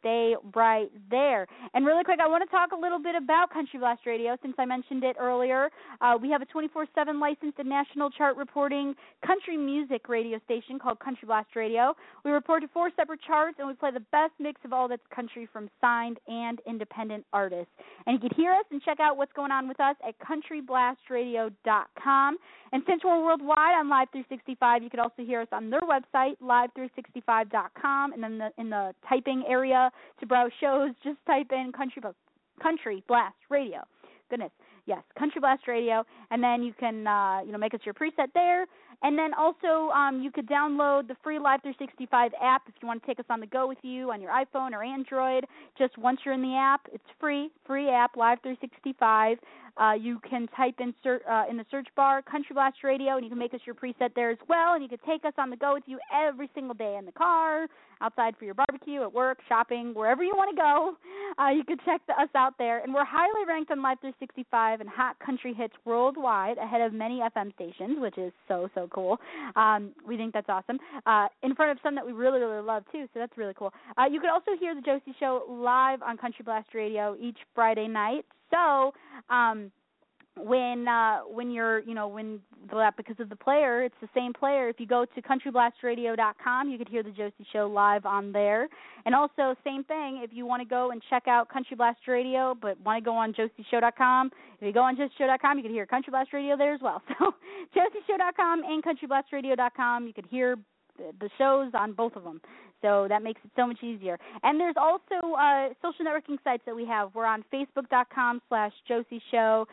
stay right there. And really quick, I want to talk a little bit about Country Blast Radio since I mentioned it earlier. We have a 24/7 licensed and national chart reporting country music radio station called Country Blast Radio. We report to 4 separate charts, and we play the best mix of all that's country from signed and independent artists. And you can hear us and check out what's going on with us at countryblastradio.com. And since we're worldwide on Live 365, you can also hear us on their website, live365.com, and then in the typing area to browse shows, just type in Country Blast Radio. Goodness, yes, Country Blast Radio, and then you can make us your preset there. And then also you could download the free Live 365 app if you want to take us on the go with you on your iPhone or Android. Just once you're in the app, it's free app, Live 365. You can type in the search bar Country Blast Radio, and you can make us your preset there as well. And you can take us on the go with you every single day in the car, outside for your barbecue, at work, shopping, wherever you want to go. You can check us out there. And we're highly ranked on Live 365 and hot country hits worldwide, ahead of many FM stations, which is so cool. We think that's awesome. In front of some that we really, really love, too, so that's really cool. You can also hear the Josie Show live on Country Blast Radio each Friday night. So when because of the player, it's the same player. If you go to countryblastradio.com, you could hear the Josie Show live on there. And also, same thing, if you want to go and check out Country Blast Radio, but want to go on josieshow.com, if you go on josieshow.com, you can hear Country Blast Radio there as well. So josieshow.com and countryblastradio.com, you could hear the shows on both of them. So that makes it so much easier. And there's also social networking sites that we have. We're on Facebook.com/Josie Show,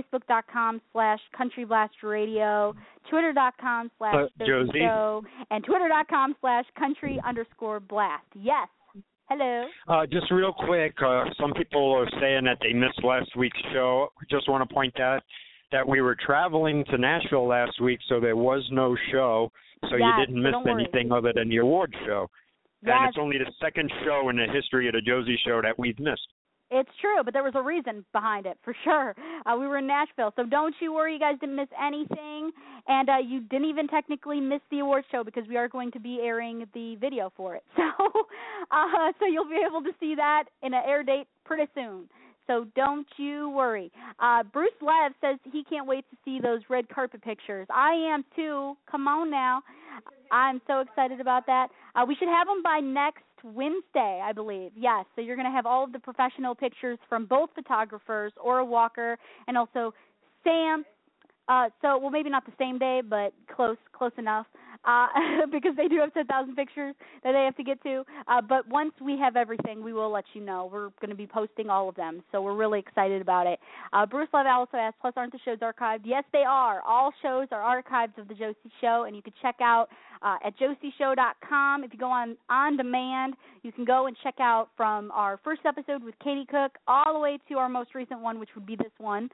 Facebook.com/CountryBlastRadio, Twitter.com/Josie Show, and Twitter.com/Country_Blast. Yes. Hello. Just real quick, some people are saying that they missed last week's show. Just want to point out that we were traveling to Nashville last week, so there was no show. So you didn't miss anything other than the award show. Yes. And it's only the second show in the history of the Josie Show that we've missed. It's true, but there was a reason behind it, for sure. We were in Nashville, so don't you worry, you guys didn't miss anything. And you didn't even technically miss the award show because we are going to be airing the video for it. So you'll be able to see that in an air date pretty soon. So don't you worry. Bruce Lev says he can't wait to see those red carpet pictures. I am too. Come on now. I'm so excited about that. We should have them by next Wednesday, I believe. Yes, so you're going to have all of the professional pictures from both photographers, Ora Walker, and also Sam. Well, maybe not the same day, but close enough, because they do have 10,000 pictures that they have to get to. But once we have everything, we will let you know. We're going to be posting all of them, so we're really excited about it. Bruce Love also asked, plus aren't the shows archived? Yes, they are. All shows are archived of the Josie Show, and you can check out at josieshow.com. If you go on demand, you can go and check out from our first episode with Katie Cook all the way to our most recent one, which would be this one.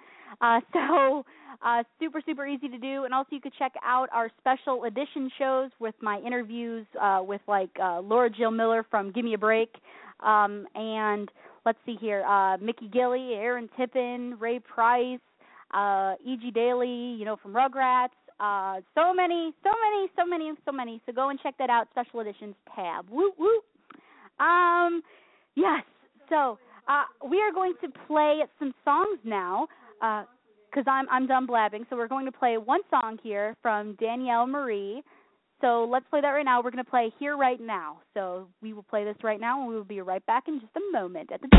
Super easy to do. And also you could check out our special edition shows with my interviews with Laura Jill Miller from Gimme a Break. And let's see here, Mickey Gilley, Aaron Tippin, Ray Price, E.G. Daly, from Rugrats. So many. So go and check that out, Special Editions tab. Woo, woo. Yes. So we are going to play some songs now because I'm done blabbing. So we're going to play one song here from Danielle Marie. So let's play that right now. We're going to play Here Right Now. So we will play this right now, and we will be right back in just a moment at the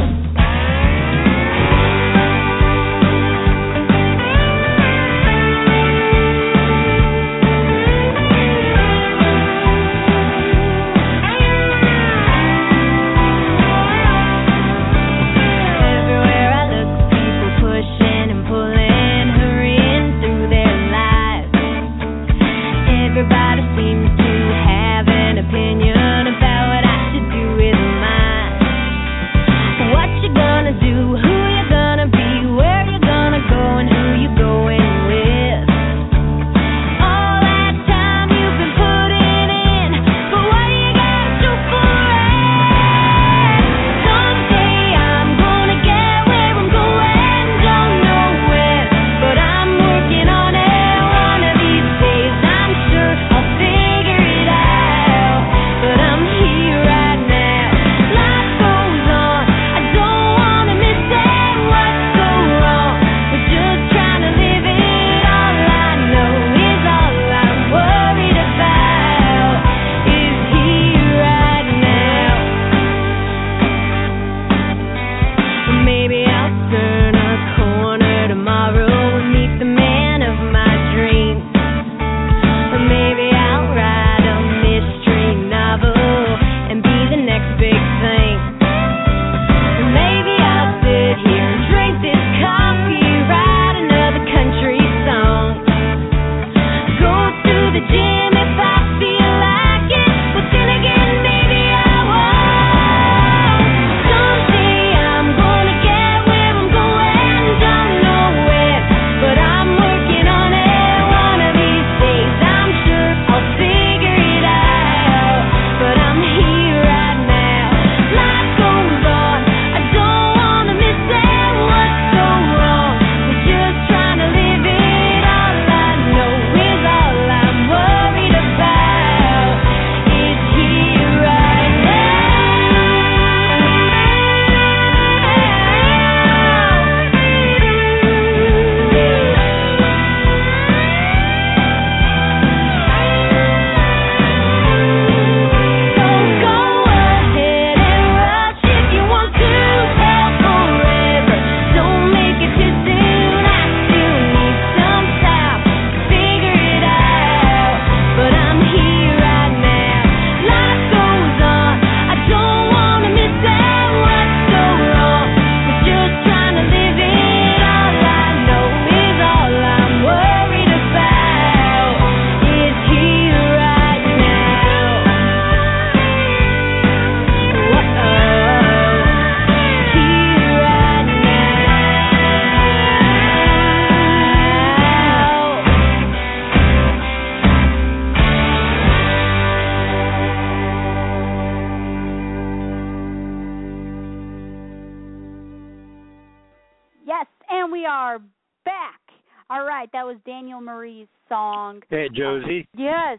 What you gonna do Yes, and we are back. All right, that was Daniel Marie's song. Hey, Josie. Yes.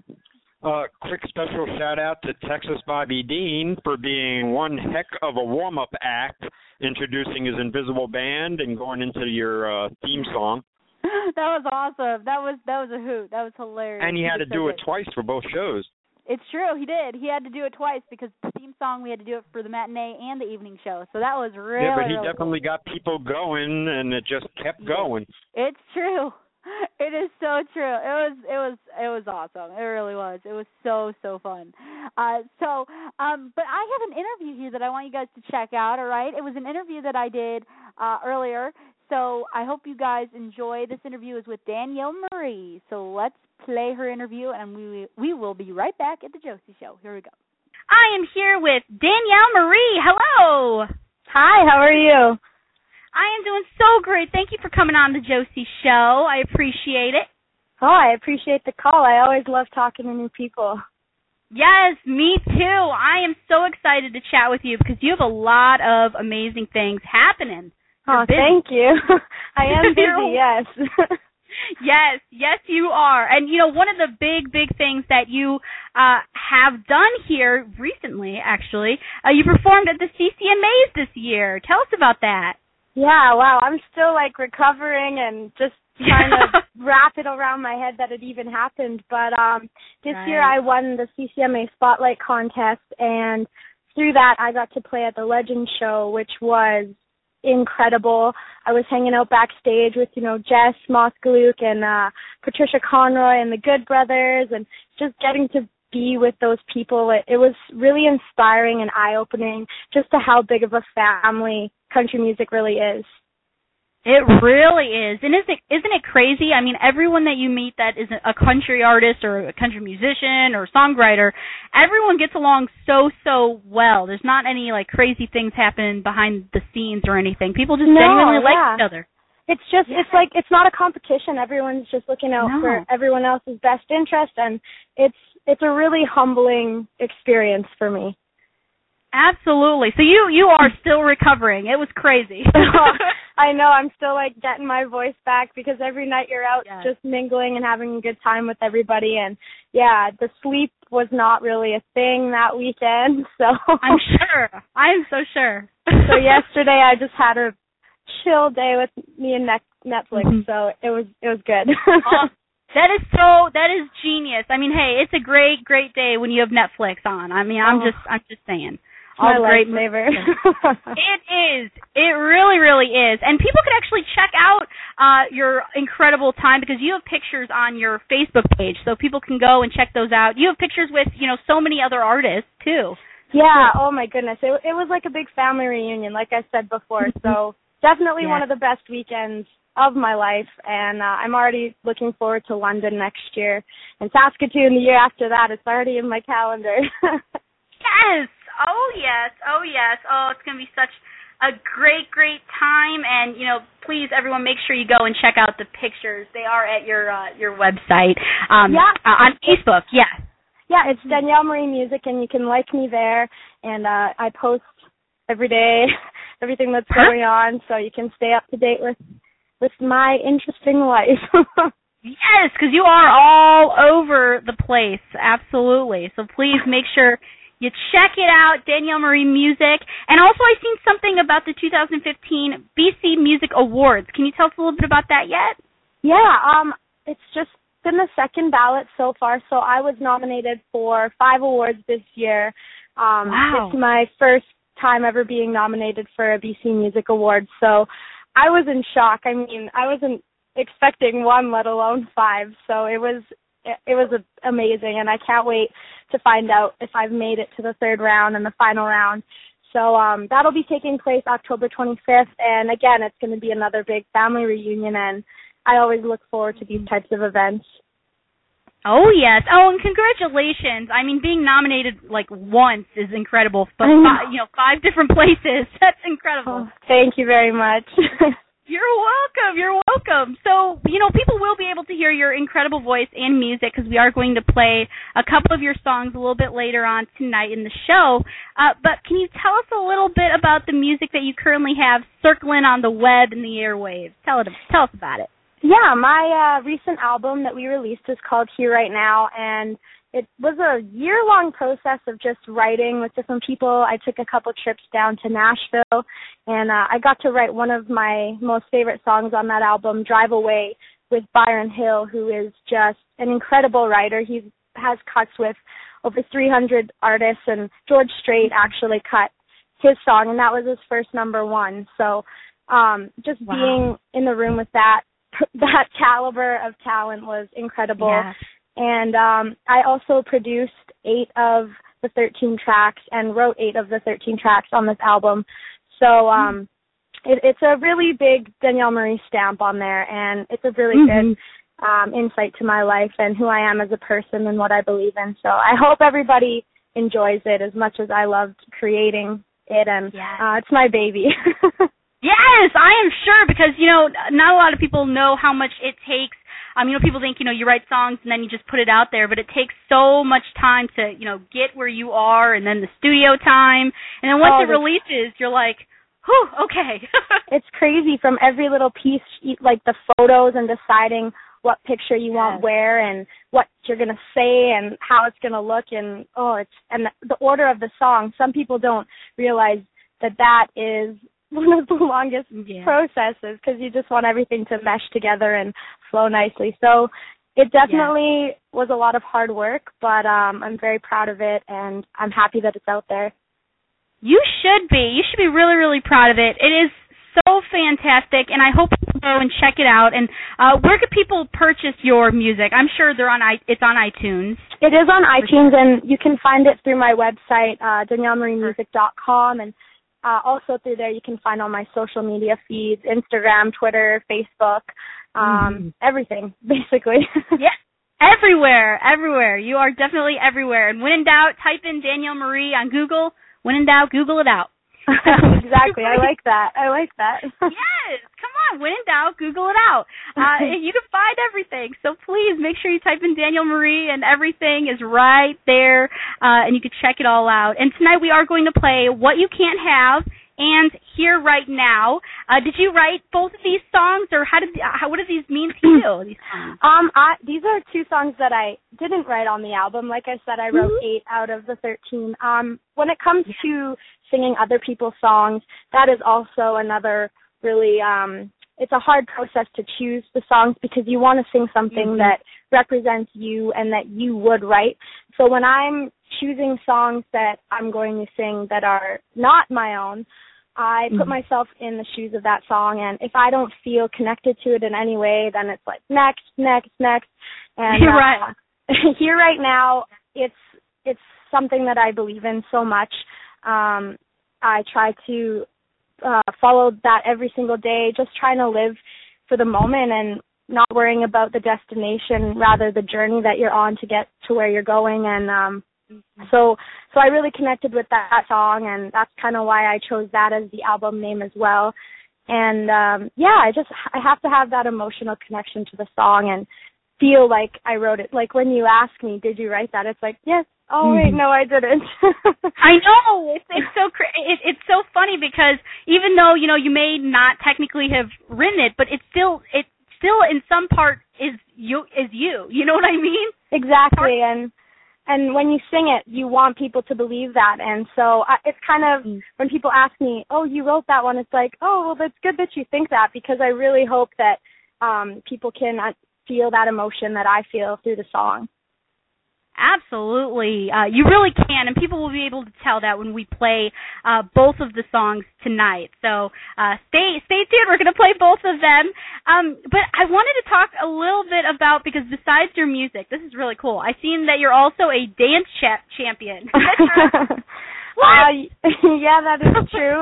Quick special shout-out to Texas Bobby Dean for being one heck of a warm-up act, introducing his Invisible Band and going into your theme song. That was awesome. That was a hoot. That was hilarious. And he had to do it twice for both shows. It's true, he did. He had to do it twice because the theme song, we had to do it for the matinee and the evening show. So that was really, yeah, but he really definitely cool. got people going, and it just kept going. It's true. It is so true. It was awesome. It really was. It was so fun. But I have an interview here that I want you guys to check out. All right, it was an interview that I did earlier. So I hope you guys enjoy this interview. Is with Danielle Marie. So let's play her interview, and we will be right back at the Josie Show. Here we go. I am here with Danielle Marie. Hello. Hi. How are you? I am doing so great. Thank you for coming on the Josie Show. I appreciate it. Oh, I appreciate the call. I always love talking to new people. Yes, me too. I am so excited to chat with you because you have a lot of amazing things happening. Oh, thank you. I am busy, yes. Yes, you are. And, you know, one of the big things that you have done here recently, actually, you performed at the CCMAs this year. Tell us about that. Yeah, wow. I'm still, recovering and just trying to wrap it around my head that it even happened. But this year I won the CCMA Spotlight Contest, and through that I got to play at the Legends Show, which was incredible. I was hanging out backstage with, Jess Moskalouk and Patricia Conroy and the Good Brothers, and just getting to be with those people. It was really inspiring and eye-opening just to how big of a family country music really is. It really is. And isn't it crazy? I mean, everyone that you meet that is a country artist or a country musician or songwriter, everyone gets along so well. There's not any, crazy things happening behind the scenes or anything. People just genuinely like each other. It's just, it's not a competition. Everyone's just looking out for everyone else's best interest, and it's a really humbling experience for me. Absolutely. So you are still recovering. It was crazy. I know. I'm still getting my voice back because every night you're out just mingling and having a good time with everybody. And yeah, the sleep was not really a thing that weekend. So I'm sure. I'm so sure. So yesterday I just had a chill day with me and Netflix. So it was good. That is genius. I mean, hey, it's a great day when you have Netflix on. I mean, I'm just saying. All my lifesaver. It is. It really is. And people can actually check out your incredible time because you have pictures on your Facebook page, so people can go and check those out. You have pictures with, so many other artists, too. Yeah, oh my goodness. It was like a big family reunion, like I said before. So definitely one of the best weekends of my life, and I'm already looking forward to London next year. And Saskatoon the year after that. It's already in my calendar. Yes. Oh, yes. Oh, it's going to be such a great time. And, please, everyone, make sure you go and check out the pictures. They are at your website on Facebook. Yeah. Yeah, it's Danielle Marie Music, and you can like me there. And I post every day everything that's going on, so you can stay up to date with my interesting life. Yes, because you are all over the place. Absolutely. So please make sure you check it out, Danielle Marie Music. And also I've seen something about the 2015 BC Music Awards. Can you tell us a little bit about that yet? Yeah, it's just been the second ballot so far. So I was nominated for 5 awards this year. Wow. It's my first time ever being nominated for a BC Music Award. So I was in shock. I mean, I wasn't expecting 1, let alone 5. So it was amazing, and I can't wait to find out if I've made it to the 3rd round and the final round. So that'll be taking place October 25th, and again, it's going to be another big family reunion, and I always look forward to these types of events. Oh, yes. Oh, and congratulations. I mean, being nominated once is incredible, but 5 different places, that's incredible. Oh, thank you very much. You're welcome. So, people will be able to hear your incredible voice and music because we are going to play a couple of your songs a little bit later on tonight in the show. But can you tell us a little bit about the music that you currently have circling on the web and the airwaves? Tell us about it. Yeah, my recent album that we released is called Here Right Now, and it was a year-long process of just writing with different people. I took a couple trips down to Nashville, and I got to write one of my most favorite songs on that album, Drive Away, with Byron Hill, who is just an incredible writer. He has cuts with over 300 artists, and George Strait actually cut his song, and that was his first #1. So just being in the room with that caliber of talent was incredible. Yeah. And I also produced 8 of the 13 tracks and wrote 8 of the 13 tracks on this album. So it's a really big Danielle Marie stamp on there, and it's a really good insight to my life and who I am as a person and what I believe in. So I hope everybody enjoys it as much as I loved creating it, and it's my baby. Yes, I am sure, because, not a lot of people know how much it takes. People think, you write songs and then you just put it out there, but it takes so much time to, get where you are, and then the studio time, and then once it releases, you're like, whew, okay. It's crazy, from every little piece, like the photos and deciding what picture you want where and what you're going to say and how it's going to look, and the order of the song. Some people don't realize that is one of the longest processes, because you just want everything to mesh together and flow nicely. So it definitely was a lot of hard work, but I'm very proud of it, and I'm happy that it's out there. You should be. You should be really, really proud of it. It is so fantastic, and I hope people go and check it out. And where could people purchase your music? I'm sure it's on iTunes. It is on iTunes, and you can find it through my website, DanielleMarieMusic.com, and also through there you can find all my social media feeds, Instagram, Twitter, Facebook, everything, basically. Yeah, everywhere. You are definitely everywhere. And when in doubt, type in Danielle Marie on Google. When in doubt, Google it out. Exactly. I like that. Yes. Come on. When in doubt, Google it out. You can find everything. So please make sure you type in Danielle Marie, and everything is right there, and you can check it all out. And tonight we are going to play What You Can't Have and Here Right Now. Did you write both of these songs, or what do these mean to you? These songs? These are 2 songs that I didn't write on the album. Like I said, I wrote 8 out of the 13. When it comes to singing other people's songs, that is also another really, it's a hard process to choose the songs, because you want to sing something that represents you and that you would write. So when I'm choosing songs that I'm going to sing that are not my own, I put myself in the shoes of that song, and if I don't feel connected to it in any way, then it's like next. And You're right. Here Right Now, it's something that I believe in so much. I try to follow that every single day, just trying to live for the moment and not worrying about the destination, rather the journey that you're on to get to where you're going. And so I really connected with that song, and that's kind of why I chose that as the album name as well. And I have to have that emotional connection to the song and feel like I wrote it. Like when you ask me, did you write that? It's like, yes. Oh wait, no, I didn't. I know, it's so it's so funny, because even though you may not technically have written it, but it's still in some part is you. You know what I mean? Exactly, and when you sing it, you want people to believe that, and so it's kind of when people ask me, oh, you wrote that one, it's like, oh, well, that's good that you think that, because I really hope that people can feel that emotion that I feel through the song. Absolutely. You really can, and people will be able to tell that when we play both of the songs tonight. So stay tuned. We're going to play both of them. But I wanted to talk a little bit about, because besides your music, this is really cool. I've seen that you're also a dance champion. Is that true? Yeah, that is true.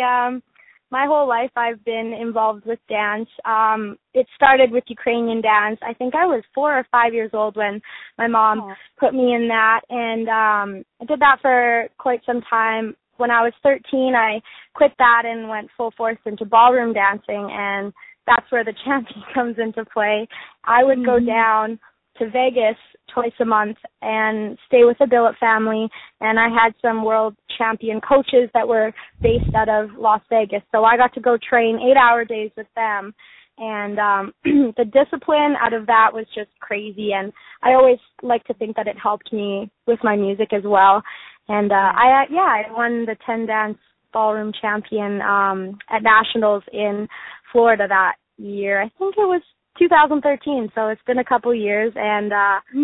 My whole life I've been involved with dance. It started with Ukrainian dance. I think I was 4 or 5 years old when my mom put me in that, and I did that for quite some time. when I was 13, I quit that and went full force into ballroom dancing, and that's where the champion comes into play. I would go down to Vegas twice a month and stay with the Billet family, and I had some world champion coaches that were based out of Las Vegas, so I got to go train 8-hour days with them, and the discipline out of that was just crazy, and I always like to think that it helped me with my music as well, and I won the 10-dance ballroom champion at Nationals in Florida that year. I think it was 2013, so it's been a couple years, and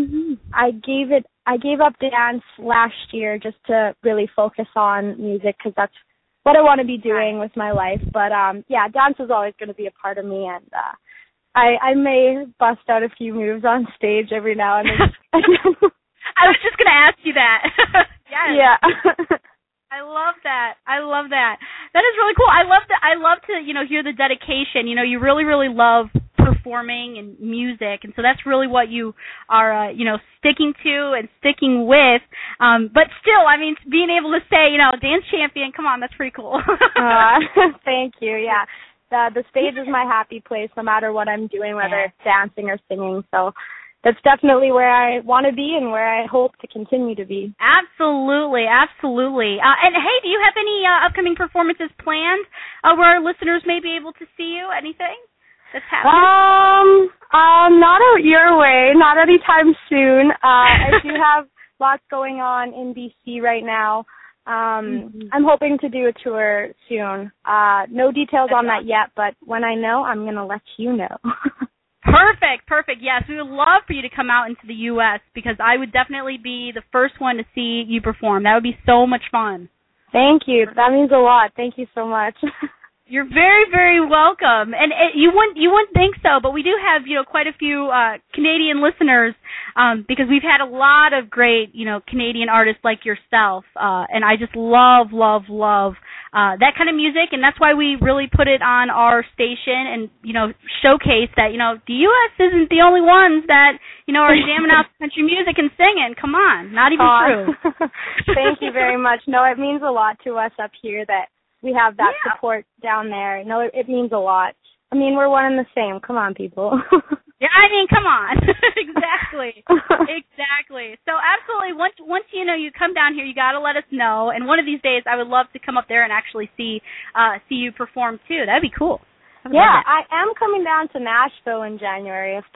I gave up dance last year just to really focus on music because that's what I want to be doing with my life. But dance is always going to be a part of me, and I may bust out a few moves on stage every now and then. I was just going to ask you that. Yes. Yeah. I love that. That is really cool. I love to hear the dedication. You really, really love performing and music, and so that's really what you are sticking to and sticking with. But still, I mean, being able to say, dance champion, come on, that's pretty cool. Thank you. Yeah. The stage is my happy place no matter what I'm doing, whether it's dancing or singing. So that's definitely where I want to be and where I hope to continue to be. Absolutely. And hey, do you have any upcoming performances planned where our listeners may be able to see you? Anything that's happening? Not out your way, not anytime soon. I do have lots going on in BC right now. I'm hoping to do a tour soon. No details on that yet, but when I know, I'm going to let you know. Perfect. Yes, we would love for you to come out into the U.S. because I would definitely be the first one to see you perform. That would be so much fun. Thank you. That means a lot. Thank you so much. You're very, very welcome. And you wouldn't think so, but we do have, quite a few Canadian listeners because we've had a lot of great, Canadian artists like yourself. And I just love that kind of music, and that's why we really put it on our station and, showcase that, the U.S. isn't the only ones that, are jamming out country music and singing. Come on, not even true. Thank you very much. No, it means a lot to us up here that we have that support down there. No, it means a lot. I mean, we're one and the same. Come on, people. Yeah, I mean, come on. Exactly. So absolutely, once you come down here, you got to let us know. And one of these days, I would love to come up there and actually see you perform too. That'd be cool. I am coming down to Nashville in January. If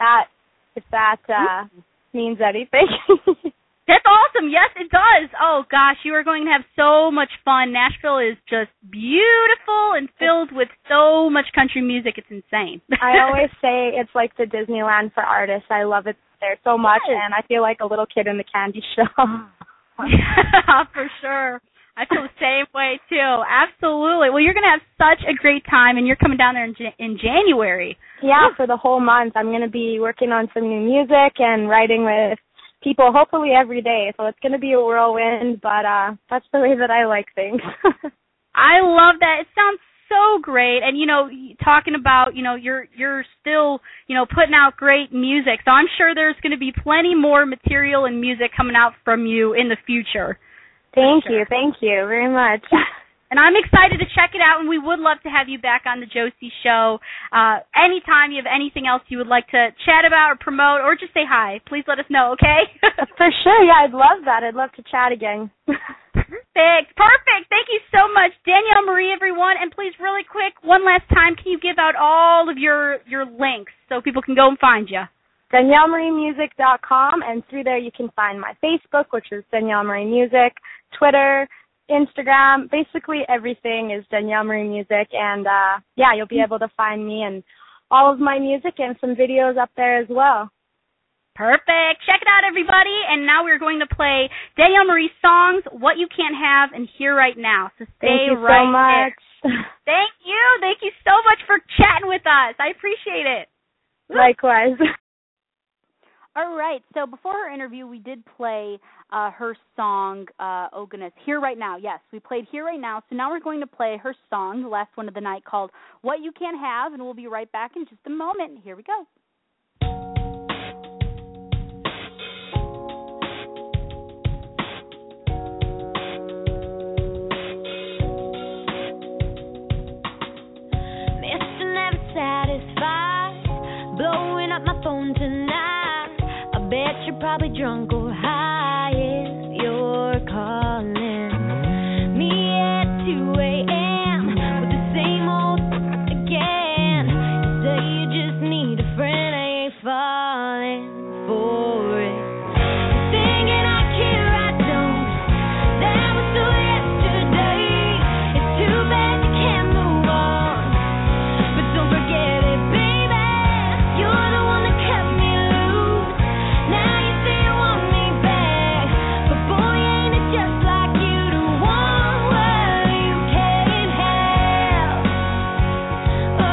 that means anything. That's awesome. Yes, it does. Oh, gosh, you are going to have so much fun. Nashville is just beautiful and filled with so much country music. It's insane. I always say it's like the Disneyland for artists. I love it there so much, and I feel like a little kid in the candy show. Yeah, for sure. I feel the same way, too. Absolutely. Well, you're going to have such a great time, and you're coming down there in January. Yeah, for the whole month. I'm going to be working on some new music and writing with people hopefully every day, so it's going to be a whirlwind, but that's the way that I like things. I love that. It sounds so great, and talking about you're still putting out great music, so I'm sure there's going to be plenty more material and music coming out from you in the future. Thank you very much. And I'm excited to check it out, and we would love to have you back on the Josie Show. Anytime you have anything else you would like to chat about or promote or just say hi, please let us know, okay? For sure, yeah, I'd love that. I'd love to chat again. Perfect. Thank you so much. Danielle Marie, everyone, and please, really quick, one last time, can you give out all of your links so people can go and find you? DanielleMarieMusic.com, and through there you can find my Facebook, which is Danielle Marie Music, Twitter, Instagram, basically everything is Danielle Marie Music, and you'll be able to find me and all of my music and some videos up there as well. Perfect. Check it out, everybody. And now we're going to play Danielle Marie's songs, What You Can't Have and Here Right Now. So stay right there. Thank you so much. Thank you so much for chatting with us. I appreciate it. Likewise. All right, so before her interview, we did play her song, oh goodness, Here Right Now. Yes, we played Here Right Now, so now we're going to play her song, the last one of the night, called What You Can't Have, and we'll be right back in just a moment. Here we go. alone tonight. I bet you're probably drunk or high if you're calling me at 2 a.m. with the same old again. You say you just need a friend, I ain't falling for it. Thinking I care, I don't. That was so yesterday. It's too bad you can't move on, but don't forget it, baby. You're the one that cut me loose. Now you say you want me back, but boy, ain't it just like you to want what you can't have. Oh,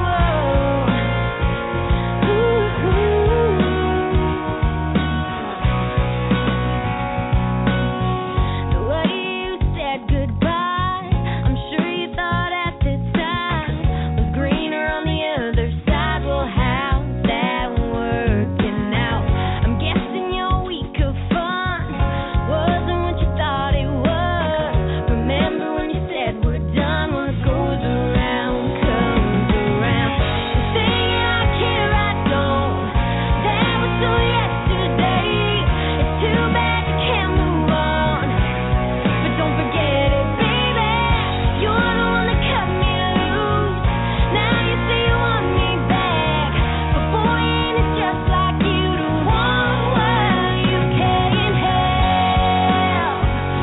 the way you said goodbye, I'm sure you thought at the time was greener on the other side. Well, how's that working out? I'm guessing your week of fun wasn't what you thought it was. Remember when you said we're done? What goes around comes around. Thinking I care, I don't. That was so yesterday. It's too bad you can't move on, but don't forget it, baby. You're the one that cut me loose. Now you say you want me back, but boy, ain't it just like you to want what you can't have.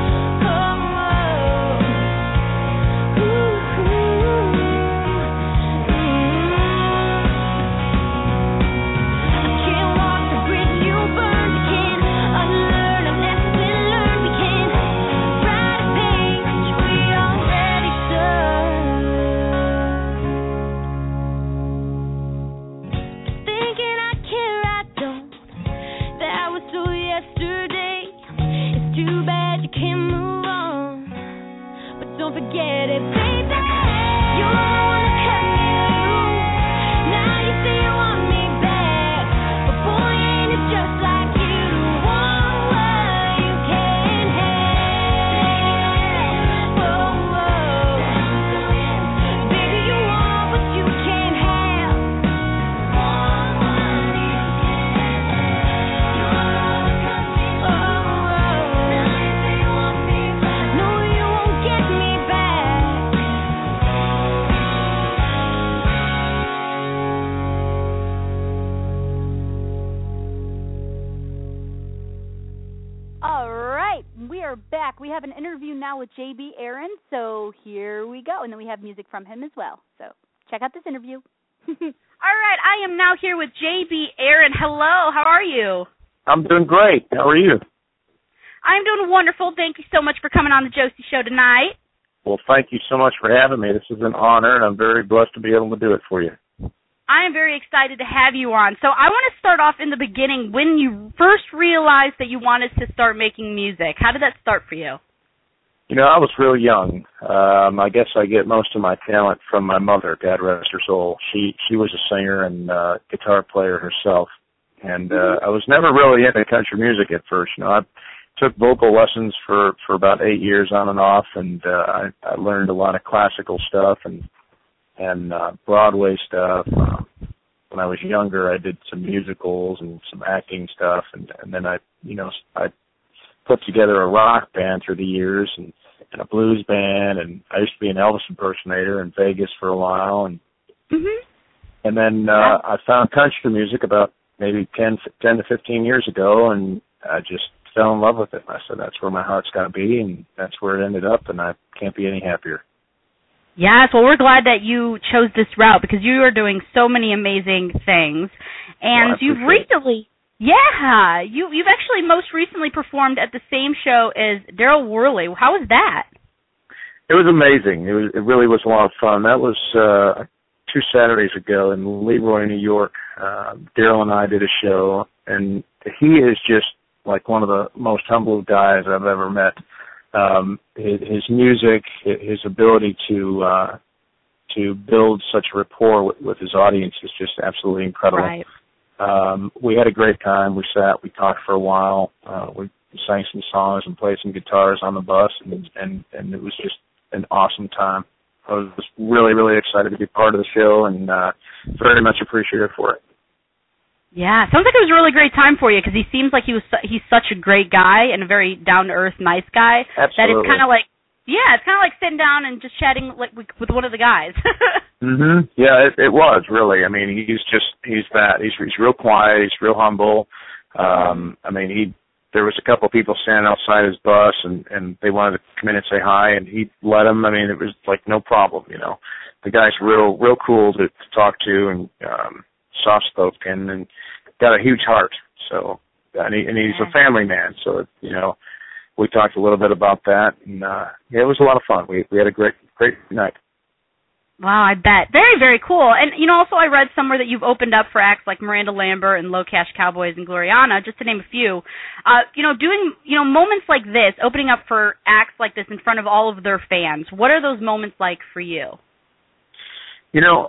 I can't walk the bridge you burned. We can't unlearn a lesson learned. We can't write a page we already turned. Thinking I care, I don't. That was so yesterday. It's too bad you can't move on, but don't forget it, baby. You're the one that cut me loose. Now you say you want me back, but boy, ain't it just like you to want what you can't have. Baby, you want what you can't have. No, you won't get me back. All right, we are back. We have an interview now with JB Aaron, so here we go. And then we have music from him as well. So check out this interview. All right, I am now here with JB Aaron. Hello, how are you? I'm doing great. How are you? I'm doing wonderful. Thank you so much for coming on the Josie Show tonight. Well, thank you so much for having me. This is an honor, and I'm very blessed to be able to do it for you. I am very excited to have you on. So I want to start off in the beginning when you first realized that you wanted to start making music. How did that start for you? You know, I was real young. I guess I get most of my talent from my mother, God rest her soul. She was a singer and guitar player herself. And I was never really into country music at first. You know, I took vocal lessons for about 8 years on and off, and I learned a lot of classical stuff and Broadway stuff. When I was younger, I did some musicals and some acting stuff, and then I put together a rock band through the years and a blues band, and I used to be an Elvis impersonator in Vegas for a while, and then I found country music about maybe 10 to 15 years ago, and I just fell in love with it. I said, that's where my heart's got to be, and that's where it ended up, and I can't be any happier. Yes, well, we're glad that you chose this route because you are doing so many amazing things. And you've recently, you've actually most recently performed at the same show as Daryl Worley. How was that? It was amazing. It really was a lot of fun. That was 2 Saturdays ago in Leroy, New York. Daryl and I did a show, and he is just like one of the most humble guys I've ever met. His music, his ability to build such a rapport with his audience is just absolutely incredible. Right. We had a great time. We sat, we talked for a while. We sang some songs and played some guitars on the bus, and it was just an awesome time. I was really, really excited to be part of the show and very much appreciative for it. Yeah, sounds like it was a really great time for you because he seems like he's such a great guy and a very down-to-earth, nice guy. Absolutely. That it's kind of like, it's kind of like sitting down and just chatting like with one of the guys. Yeah, it was really. I mean, he's real quiet. He's real humble. I mean, there was a couple of people standing outside his bus, and they wanted to come in and say hi, and he let them. I mean, it was like no problem, you know. The guy's real cool to talk to, and soft-spoken, and got a huge heart. So, and he's a family man. So, you know, we talked a little bit about that, and it was a lot of fun. We had a great night. Wow, I bet. Very, very cool. And, you know, also I read somewhere that you've opened up for acts like Miranda Lambert and Low Cash Cowboys and Gloriana, just to name a few. You know, doing, you know, moments like this, opening up for acts like this in front of all of their fans, what are those moments like for you? You know,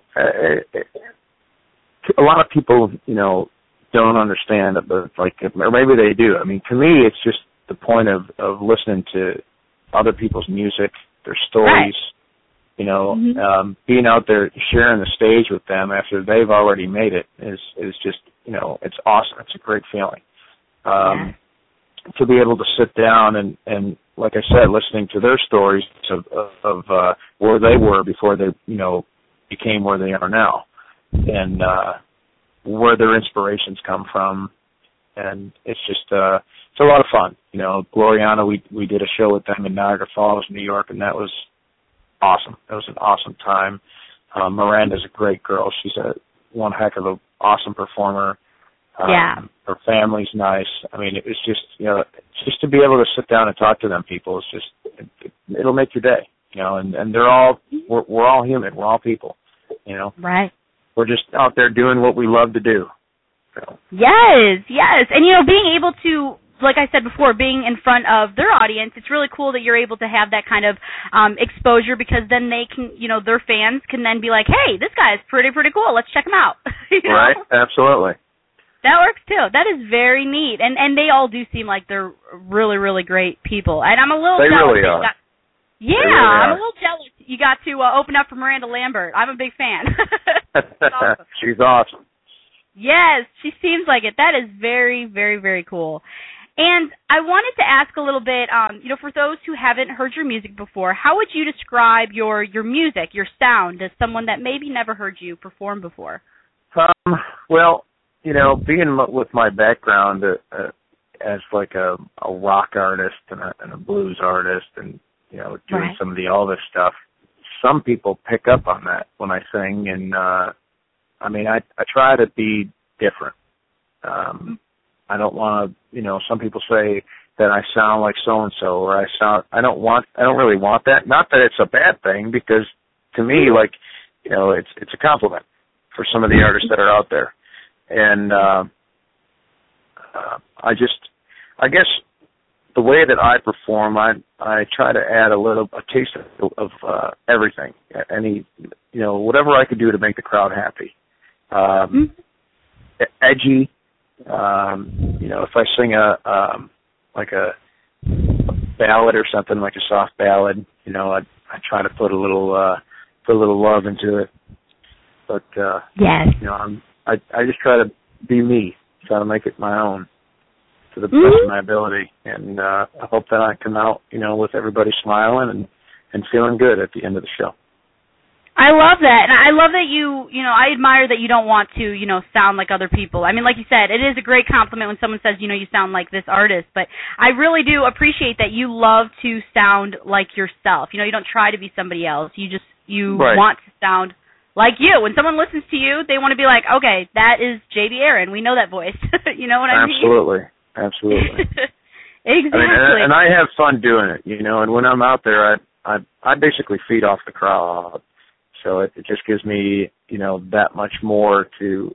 a lot of people, you know, don't understand it, but like, or maybe they do. I mean, to me, it's just the point of listening to other people's music, their stories. Right. You know, being out there sharing the stage with them after they've already made it is just, you know, it's awesome. It's a great feeling. To be able to sit down and like I said, listening to their stories of where they were before they, you know, became where they are now, and where their inspirations come from, and it's just it's a lot of fun. You know, Gloriana, we did a show with them in Niagara Falls, New York, and that was awesome. It was an awesome time. Miranda's a great girl. She's one heck of an awesome performer. Her family's nice. I mean, it was just, you know, just to be able to sit down and talk to them people is just, it'll make your day, you know, and they're all, we're all human. We're all people, you know. Right. We're just out there doing what we love to do. So. Yes. And, you know, being able to, like I said before, being in front of their audience, it's really cool that you're able to have that kind of exposure, because then they can, you know, their fans can then be like, hey, this guy is pretty cool. Let's check him out. You know? Right, absolutely. That works too. That is very neat. And they all do seem like they're really, really great people. And I'm a little jealous. Really are. I'm a little jealous you got to open up for Miranda Lambert. I'm a big fan. Awesome. She's awesome. Yes, she seems like it. That is very, very, very cool. And I wanted to ask a little bit, you know, for those who haven't heard your music before, how would you describe your music, your sound, as someone that maybe never heard you perform before? Well, you know, being with my background as like a rock artist and a blues artist, and, you know, doing some of the Elvis stuff, some people pick up on that when I sing, and I mean, I try to be different. I don't want to, you know, some people say that I sound like so-and-so, or I don't really want that. Not that it's a bad thing, because to me, like, you know, it's a compliment for some of the artists that are out there. And I guess the way that I perform, I try to add a taste of everything. Any, you know, whatever I could do to make the crowd happy. Edgy. You know, if I sing like a ballad or something, like a soft ballad, you know, I try to put a little love into it. But yes, you know, I just try to be me, try to make it my own to the best of my ability, and I hope that I come out, you know, with everybody smiling and feeling good at the end of the show. I love that, and I love that you know, I admire that you don't want to, you know, sound like other people. I mean, like you said, it is a great compliment when someone says, you know, you sound like this artist, but I really do appreciate that you love to sound like yourself. You know, you don't try to be somebody else. You want to sound like you. When someone listens to you, they want to be like, okay, that is J.D. Aaron. We know that voice. You know what I mean? Absolutely. Exactly. I mean, and I have fun doing it, you know, and when I'm out there, I basically feed off the crowd. So it just gives me, you know, that much more to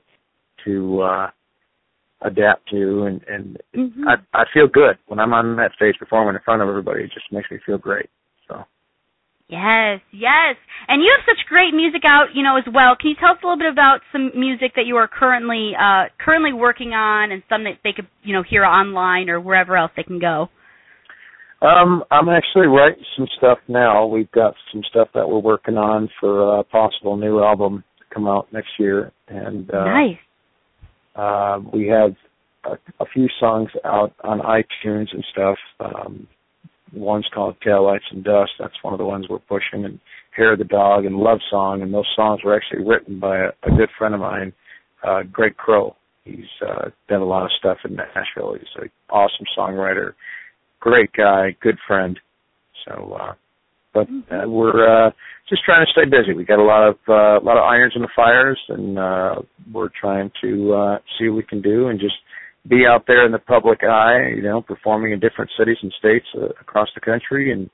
adapt to, and I feel good when I'm on that stage performing in front of everybody. It just makes me feel great. So. Yes, and you have such great music out, you know, as well. Can you tell us a little bit about some music that you are currently working on, and some that they could, you know, hear online or wherever else they can go? I'm actually writing some stuff now. We've got some stuff that we're working on for a possible new album to come out next year, and nice. We have a few songs out on iTunes and stuff. One's called Tail Lights and Dust. That's one of the ones we're pushing. And Hair of the Dog and Love Song. And those songs were actually written by a good friend of mine, Greg Crow. He's done a lot of stuff in Nashville. He's an awesome songwriter, great guy, good friend. So, but we're just trying to stay busy. We got a lot of irons in the fires, and we're trying to see what we can do and just be out there in the public eye, performing in different cities and states across the country, and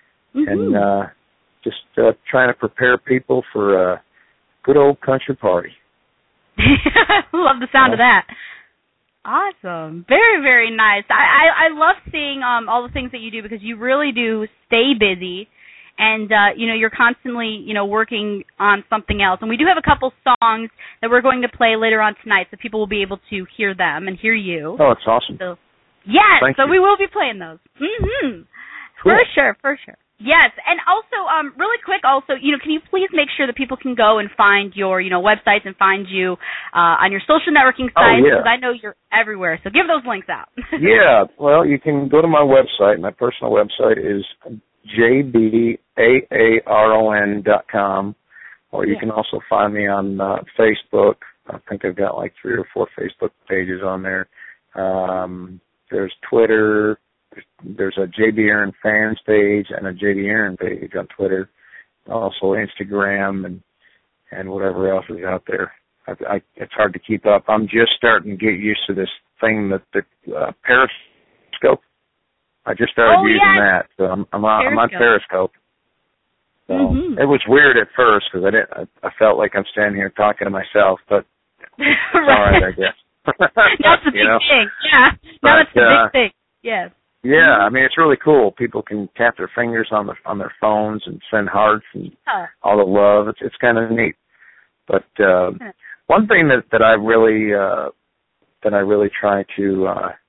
just trying to prepare people for a good old country party. Love the sound of that. Awesome. Very, very nice. I love seeing all the things that you do, because you really do stay busy, and you're constantly working on something else. And we do have a couple songs that we're going to play later on tonight, so people will be able to hear them and hear you. Oh, it's awesome. So, yes, Thank you. we will be playing those. Cool. For sure. Yes, and also, really quick, can you please make sure that people can go and find your, websites and find you on your social networking sites? Because I know you're everywhere, so give those links out. Yeah, well, you can go to my website. My personal website is jbaaron.com, or you can also find me on Facebook. I think I've got like 3 or 4 Facebook pages on there. There's Twitter. There's a JB Aaron fans page and a JB Aaron page on Twitter. Also Instagram and whatever else is out there. It's hard to keep up. I'm just starting to get used to this thing that the Periscope. I just started using that, so I'm on Periscope. So it was weird at first because I felt like I'm standing here talking to myself, but it's all right, I guess. That's the big thing. Yeah, that's the big thing. Yes. Yeah, I mean, it's really cool. People can tap their fingers on their phones and send hearts and all the love. It's kind of neat. But one thing that I really try to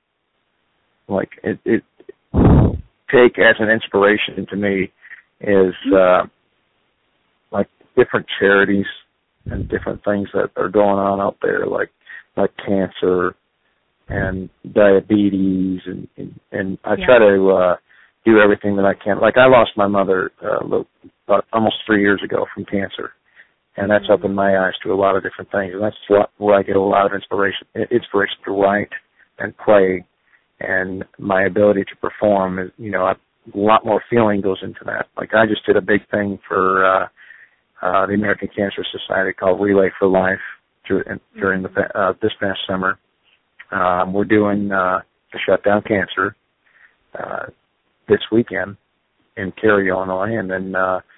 take as an inspiration to me is like different charities and different things that are going on out there, like cancer and diabetes, and I try to do everything that I can. Like, I lost my mother about almost 3 years ago from cancer, and that's opened my eyes to a lot of different things, and that's where I get a lot of inspiration to write and play, and my ability to perform is, a lot more feeling goes into that. Like, I just did a big thing for the American Cancer Society called Relay for Life during this past summer. We're doing the Shutdown Cancer this weekend in Cary, Illinois, and then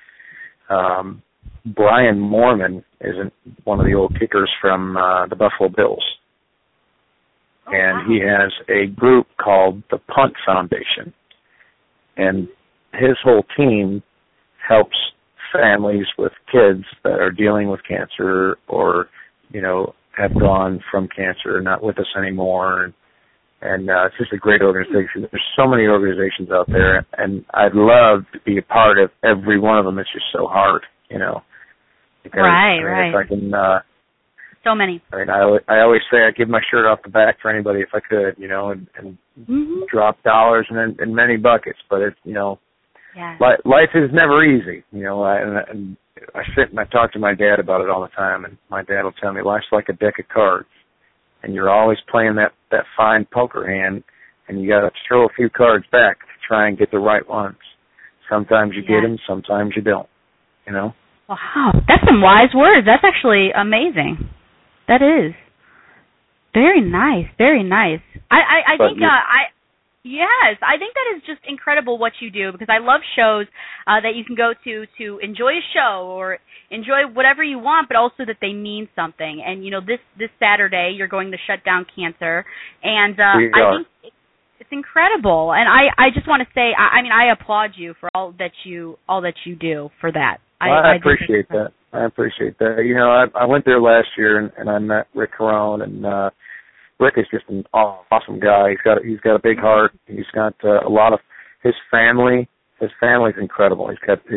Brian Moorman is one of the old kickers from the Buffalo Bills, and he has a group called the Punt Foundation, and his whole team helps families with kids that are dealing with cancer or, have gone from cancer, not with us anymore, and it's just a great organization. There's so many organizations out there, and I'd love to be a part of every one of them. It's just so hard, because, right. If I can, so many. I mean, I always say I'd give my shirt off the back for anybody if I could, and drop dollars in many buckets, but it's, life is never easy, and I sit and I talk to my dad about it all the time, and my dad will tell me life's like a deck of cards, and you're always playing that fine poker hand, and you got to throw a few cards back to try and get the right ones. Sometimes you get them, sometimes you don't, Wow, that's some wise words. That's actually amazing. That is. Very nice, very nice. I think Yes, I think that is just incredible what you do, because I love shows that you can go to enjoy a show or enjoy whatever you want, but also that they mean something. And, this Saturday you're going to shut down cancer, and I think it's incredible. And I just want to say, I applaud you for all that you do for that. I appreciate that. I appreciate that. I went there last year and I met Rick Carone, and Rick is just an awesome guy. He's got a big heart. He's got a lot of his family. His family's incredible. He's got,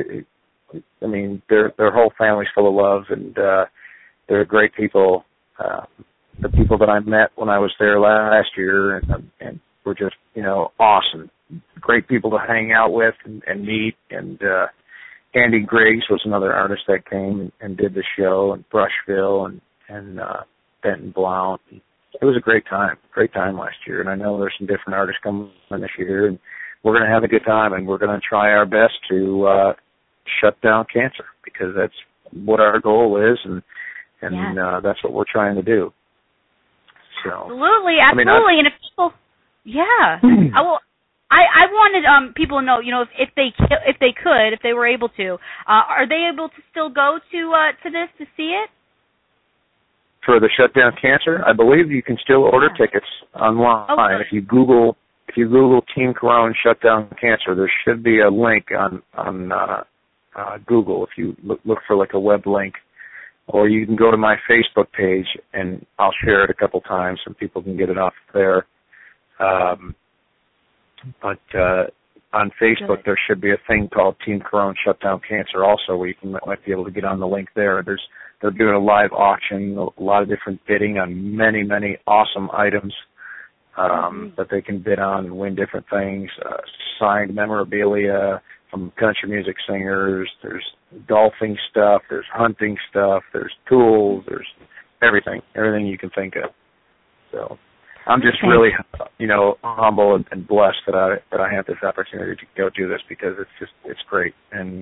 their whole family's full of love, and they're great people. the people that I met when I was there last year, and were just, you know, awesome. Great people to hang out with and meet. And Andy Griggs was another artist that came and did the show, and Brushville and Benton Blount. It was a great time last year. And I know there's some different artists coming this year, and we're going to have a good time, and we're going to try our best to shut down cancer, because that's what our goal is, and that's what we're trying to do. So absolutely. And if people, I wanted people to know, you know, if they were able to, are they able to still go to this to see it? For the Shutdown Cancer, I believe you can still order tickets online. Okay. If you Google Team Corone Shutdown Cancer, there should be a link on Google if you look for like a web link, or you can go to my Facebook page and I'll share it a couple times so people can get it off there. But on Facebook there should be a thing called Team Corone Shutdown Cancer also, where you might be able to get on the link there. They're doing a live auction, a lot of different bidding on many, many awesome items that they can bid on and win different things. Signed memorabilia from country music singers. There's golfing stuff. There's hunting stuff. There's tools. There's everything you can think of. So I'm just really, you know, humble and blessed that I have this opportunity to go do this, because it's great, and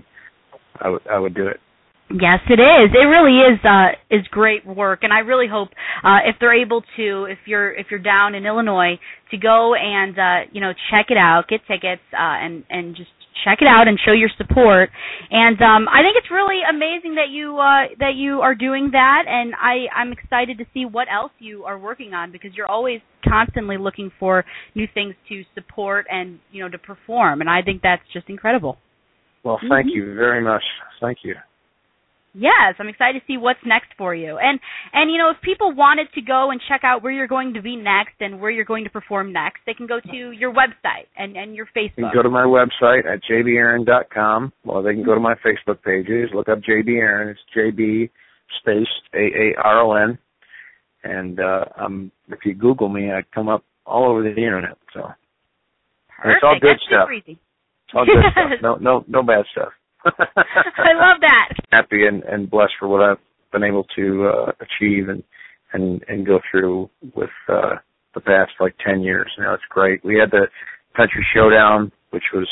I would do it. Yes, it is. It really is great work, and I really hope if they're able to, if you're down in Illinois, to go and you know, check it out, get tickets, and just check it out and show your support. And I think it's really amazing that you are doing that, and I'm excited to see what else you are working on, because you're always constantly looking for new things to support and, you know, to perform, and I think that's just incredible. Well, thank you very much. Thank you. Yes, I'm excited to see what's next for you. And you know, if people wanted to go and check out where you're going to be next and where you're going to perform next, they can go to your website and your Facebook. They can go to my website at jbaaron.com. Well, they can go to my Facebook pages, look up JB Aaron. It's JB space AARON. And if you Google me, I come up all over the internet. So it's all good stuff. It's all good stuff. No bad stuff. I love that. Happy and blessed for what I've been able to achieve and go through with the past 10 years. You know, it's great. We had the Country Showdown, which was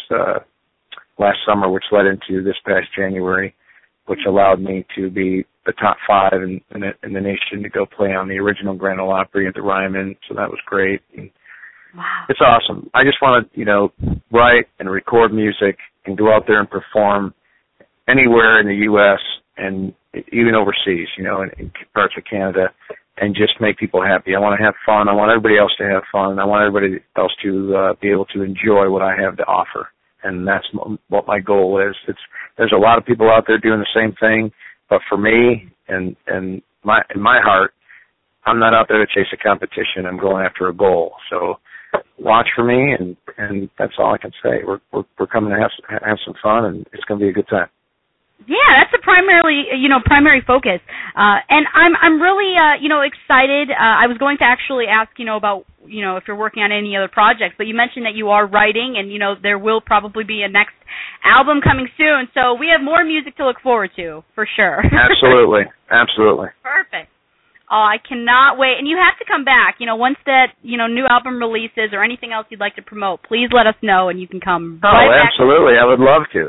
last summer, which led into this past January, which allowed me to be the top 5 in the nation to go play on the original Grand Ole Opry at the Ryman. So that was great. And wow. It's awesome. I just want to, you know, write and record music and go out there and perform anywhere in the U.S. and even overseas, you know, in parts of Canada, and just make people happy. I want to have fun. I want everybody else to have fun. I want everybody else to be able to enjoy what I have to offer, and that's what my goal is. There's a lot of people out there doing the same thing, but for me and in my heart, I'm not out there to chase a competition. I'm going after a goal. So watch for me, and that's all I can say. We're coming to have some fun, and it's going to be a good time. Yeah, that's the primary focus. And I'm really, excited. I was going to actually ask, about, if you're working on any other projects, but you mentioned that you are writing, and, there will probably be a next album coming soon. So we have more music to look forward to, for sure. Absolutely. Absolutely. Perfect. Oh, I cannot wait. And you have to come back. Once that, new album releases or anything else you'd like to promote, please let us know and you can come right back. Absolutely. I would love to.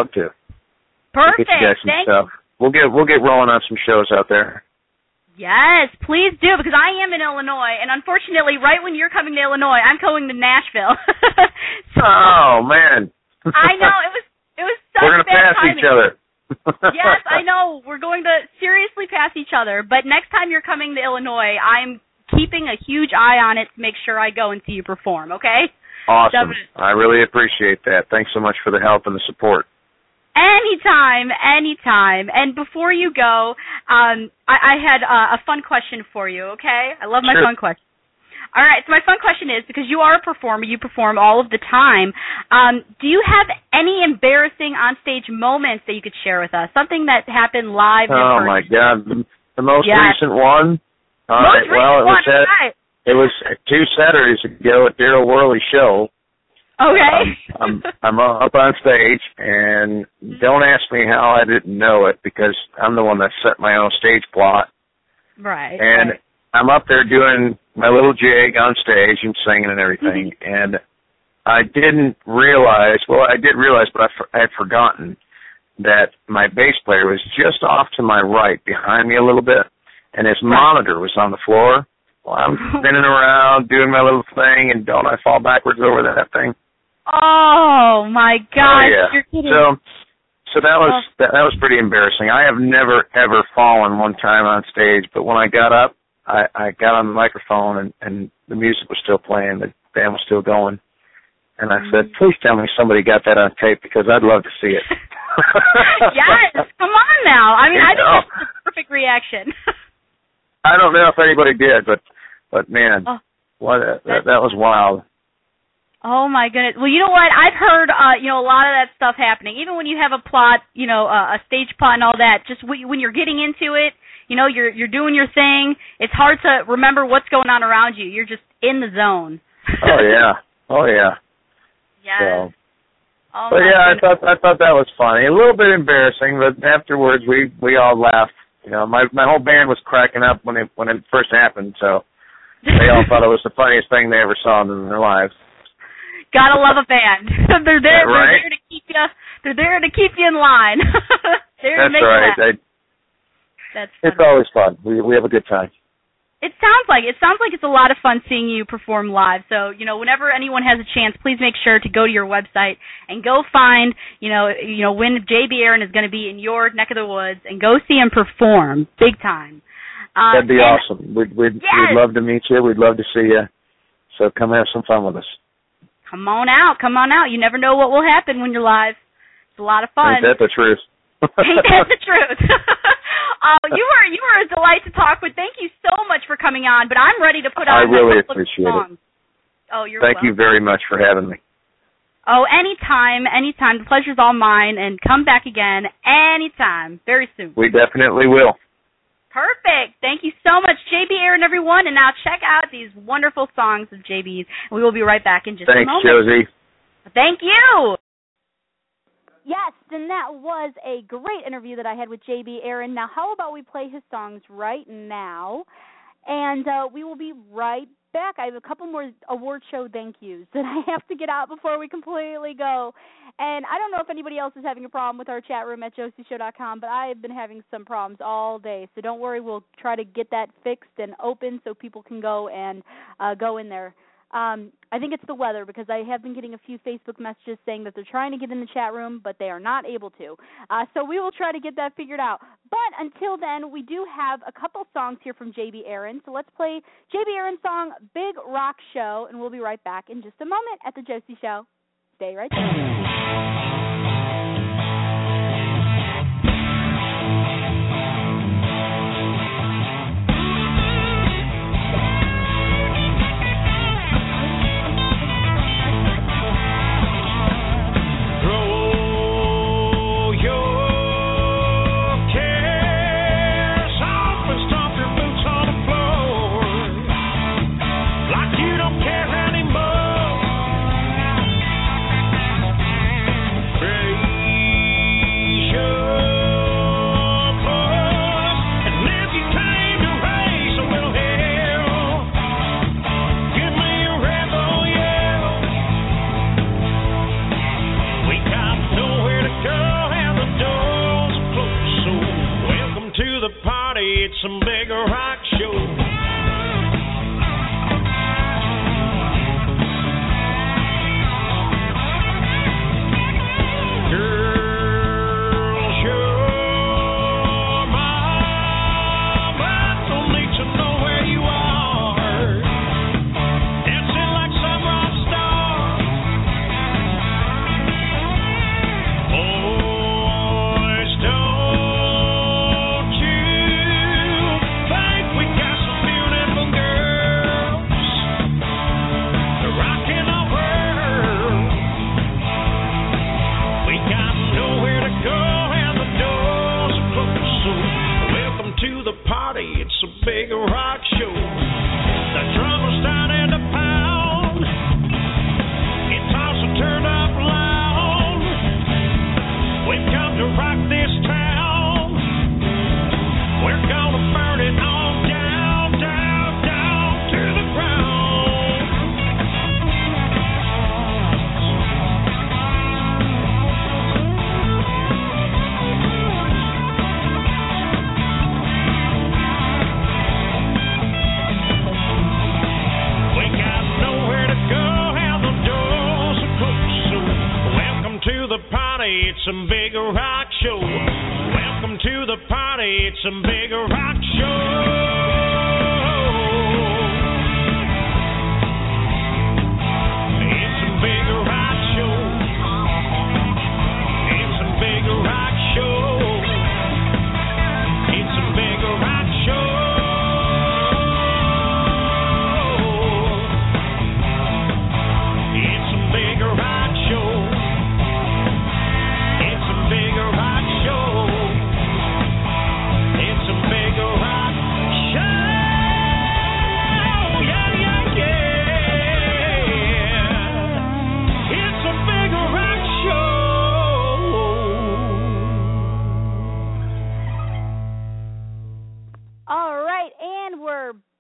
Perfect. Thank you. We'll get rolling on some shows out there. Yes, please do, because I am in Illinois, and unfortunately, right when you're coming to Illinois, I'm going to Nashville. Oh man. I know, it was such We're gonna bad pass timing. each other. Yes, I know. We're going to seriously pass each other, but next time you're coming to Illinois, I'm keeping a huge eye on it to make sure I go and see you perform, okay? Awesome. I really appreciate that. Thanks so much for the help and the support. Anytime. And before you go, I had a fun question for you, okay? I love my fun questions. All right, so my fun question is, because you are a performer, you perform all of the time, do you have any embarrassing onstage moments that you could share with us? Something that happened live? Oh, my God. The most recent one All right. Well, it was 2 Saturdays ago at Daryl Worley's show. Okay. I'm up on stage, and don't ask me how I didn't know it, because I'm the one that set my own stage plot. Right. And I'm up there doing my little jig on stage and singing and everything, and I didn't realize, well, I did realize, but I had forgotten that my bass player was just off to my right, behind me a little bit, and his monitor was on the floor. Well, I'm spinning around, doing my little thing, and don't I fall backwards over that thing? Oh my gosh! Oh, yeah. You're kidding. So that was pretty embarrassing. I have never ever fallen one time on stage, but when I got up, I got on the microphone and the music was still playing, the band was still going, and I said, "Please tell me somebody got that on tape, because I'd love to see it." Yes, come on now. I mean, I think that's the perfect reaction. I don't know if anybody did, but man, that was wild. Oh my goodness. Well, you know what? I've heard a lot of that stuff happening. Even when you have a plot, a stage plot and all that, just when you're getting into it, you're doing your thing, it's hard to remember what's going on around you. You're just in the zone. Oh yeah. Yes. So, but yeah, I thought that was funny. A little bit embarrassing, but afterwards we all laughed. My whole band was cracking up when it first happened, so they all thought it was the funniest thing they ever saw in their lives. Gotta love a band. They're there. Right? They're there to keep you. They're there to keep you in line. That's right. That's funny. It's always fun. We have a good time. It sounds like it's a lot of fun seeing you perform live. So, whenever anyone has a chance, please make sure to go to your website and go find, when JB Aaron is going to be in your neck of the woods, and go see him perform big time. That'd be awesome. We'd love to meet you. We'd love to see you. So come have some fun with us. Come on out. You never know what will happen when you're live. It's a lot of fun. Ain't that the truth? Ain't that the truth? You were a delight to talk with. Thank you so much for coming on. But I'm ready to put on. I really appreciate it. Oh, you're welcome. Thank you very much for having me. Oh, anytime. The pleasure's all mine. And come back again anytime, very soon. We definitely will. Perfect. Thank you so much, JB Aaron, everyone. And now check out these wonderful songs of JB's. We will be right back in just a moment. Thanks, Josie. Thank you. Yes, and that was a great interview that I had with JB Aaron. Now, how about we play his songs right now, and we will be right back. I have a couple more award show thank yous that I have to get out before we completely go. And I don't know if anybody else is having a problem with our chat room at josieshow.com, but I have been having some problems all day. So don't worry, we'll try to get that fixed and open so people can go and go in there. I think it's the weather, because I have been getting a few Facebook messages saying that they're trying to get in the chat room, but they are not able to. So we will try to get that figured out. But until then, we do have a couple songs here from JB Aaron. So let's play JB Aaron's song, Big Rock Show, and we'll be right back in just a moment at The Josie Show. Stay right there.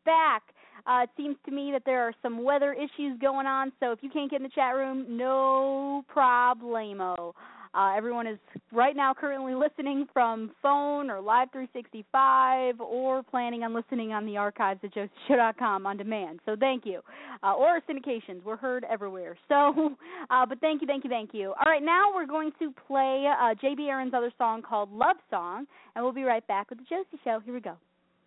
back. It seems to me that there are some weather issues going on, so if you can't get in the chat room, no problemo. Everyone is right now currently listening from phone or Live 365 or planning on listening on the archives at josieshow.com on demand. So thank you. Or syndications. We're heard everywhere. So, but thank you. All right, now we're going to play J.B. Aaron's other song called Love Song, and we'll be right back with the Josie Show. Here we go.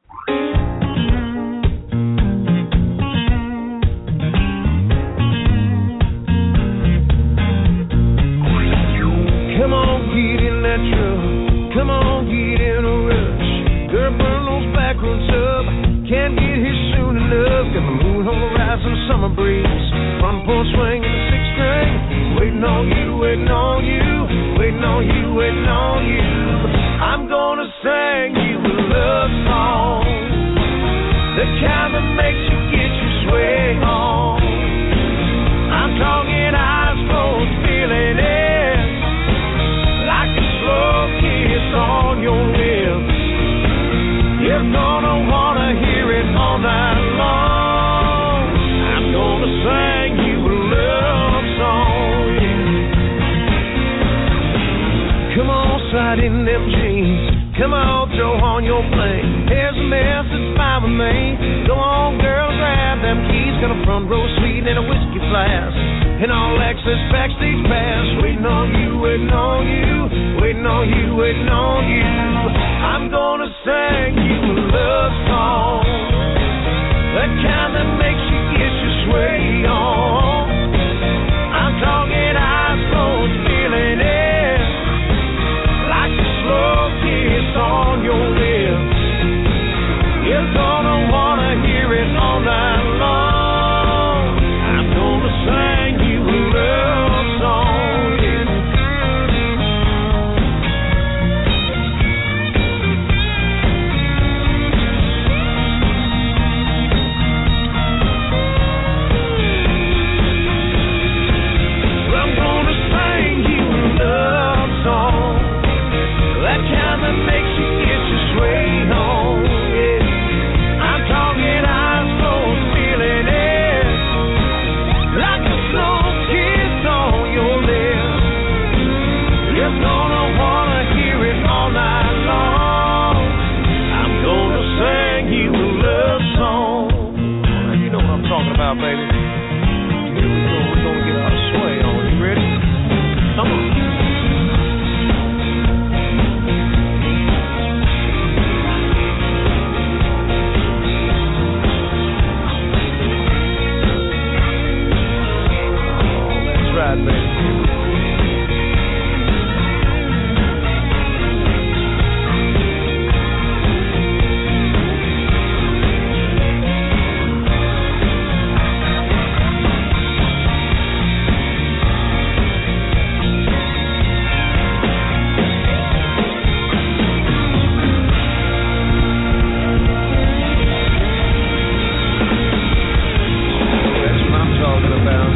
Come on, get in that truck. Come on, get in a rush. Girl, burn those back roads up. Can't get here soon enough. Got the moon on the rise and summer breeze. Front porch swing in the sixth string. Waiting on you, waiting on you. Waiting on you, waiting on you. I'm gonna sing you a love song. The kind that makes you get your sway on. I'm talking eyes closed, feeling it. On your lips, you're gonna wanna hear it all night long. I'm gonna sing you a love song, yeah. Come on, slide in them jeans. Come on, throw on your plane. Here's a message, fine with me. Go on, girl, grab them keys. Got a front row suite and a whiskey flask. And all access backstage pass. Waiting on you, waiting on you. Waiting on you, waiting on you. I'm gonna sing you a love song. The kind that makes you get your sway on. I'm talking eyes closed, feeling it. Like a slow kiss on your lips. You're gonna wanna hear it all night long. I'm gonna sing you a love song, yeah. I'm gonna sing you a love song. That kind that makes you get your sway on, yeah. I'm talking eyes closed, feeling it. Like a slow kiss on your lips. You're gonna wanna hear it all night long. I'm gonna sing you a love song. Now you know what I'm talking about, baby. Here we go, we're gonna get our sway on. You ready? Come on. Right, baby. That's what I'm talking about.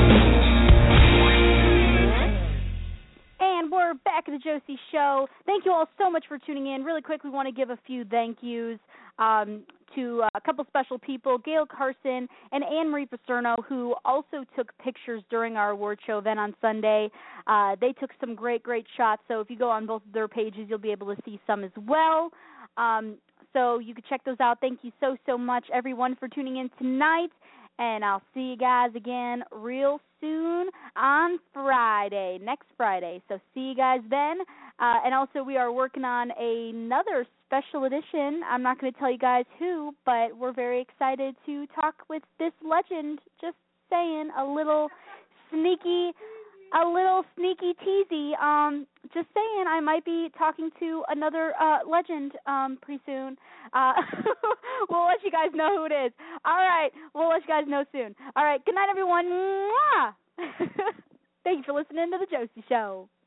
Back at the Josie Show. Thank you all so much for tuning in. Really quick, we want to give a few thank yous to a couple special people, Gail Carson and Anne-Marie Pasterno, who also took pictures during our award show event on Sunday. They took some great shots, so if you go on both of their pages, you'll be able to see some as well. So you can check those out. Thank you so much, everyone, for tuning in tonight. And I'll see you guys again real soon on Friday, next Friday. So see you guys then. And also we are working on another special edition. I'm not going to tell you guys who, but we're very excited to talk with this legend. Just saying, a little sneaky teasy. Just saying, I might be talking to another legend pretty soon. We'll let you guys know who it is. All right, we'll let you guys know soon. All right, good night, everyone. Mwah! Thank you for listening to The Josie Show.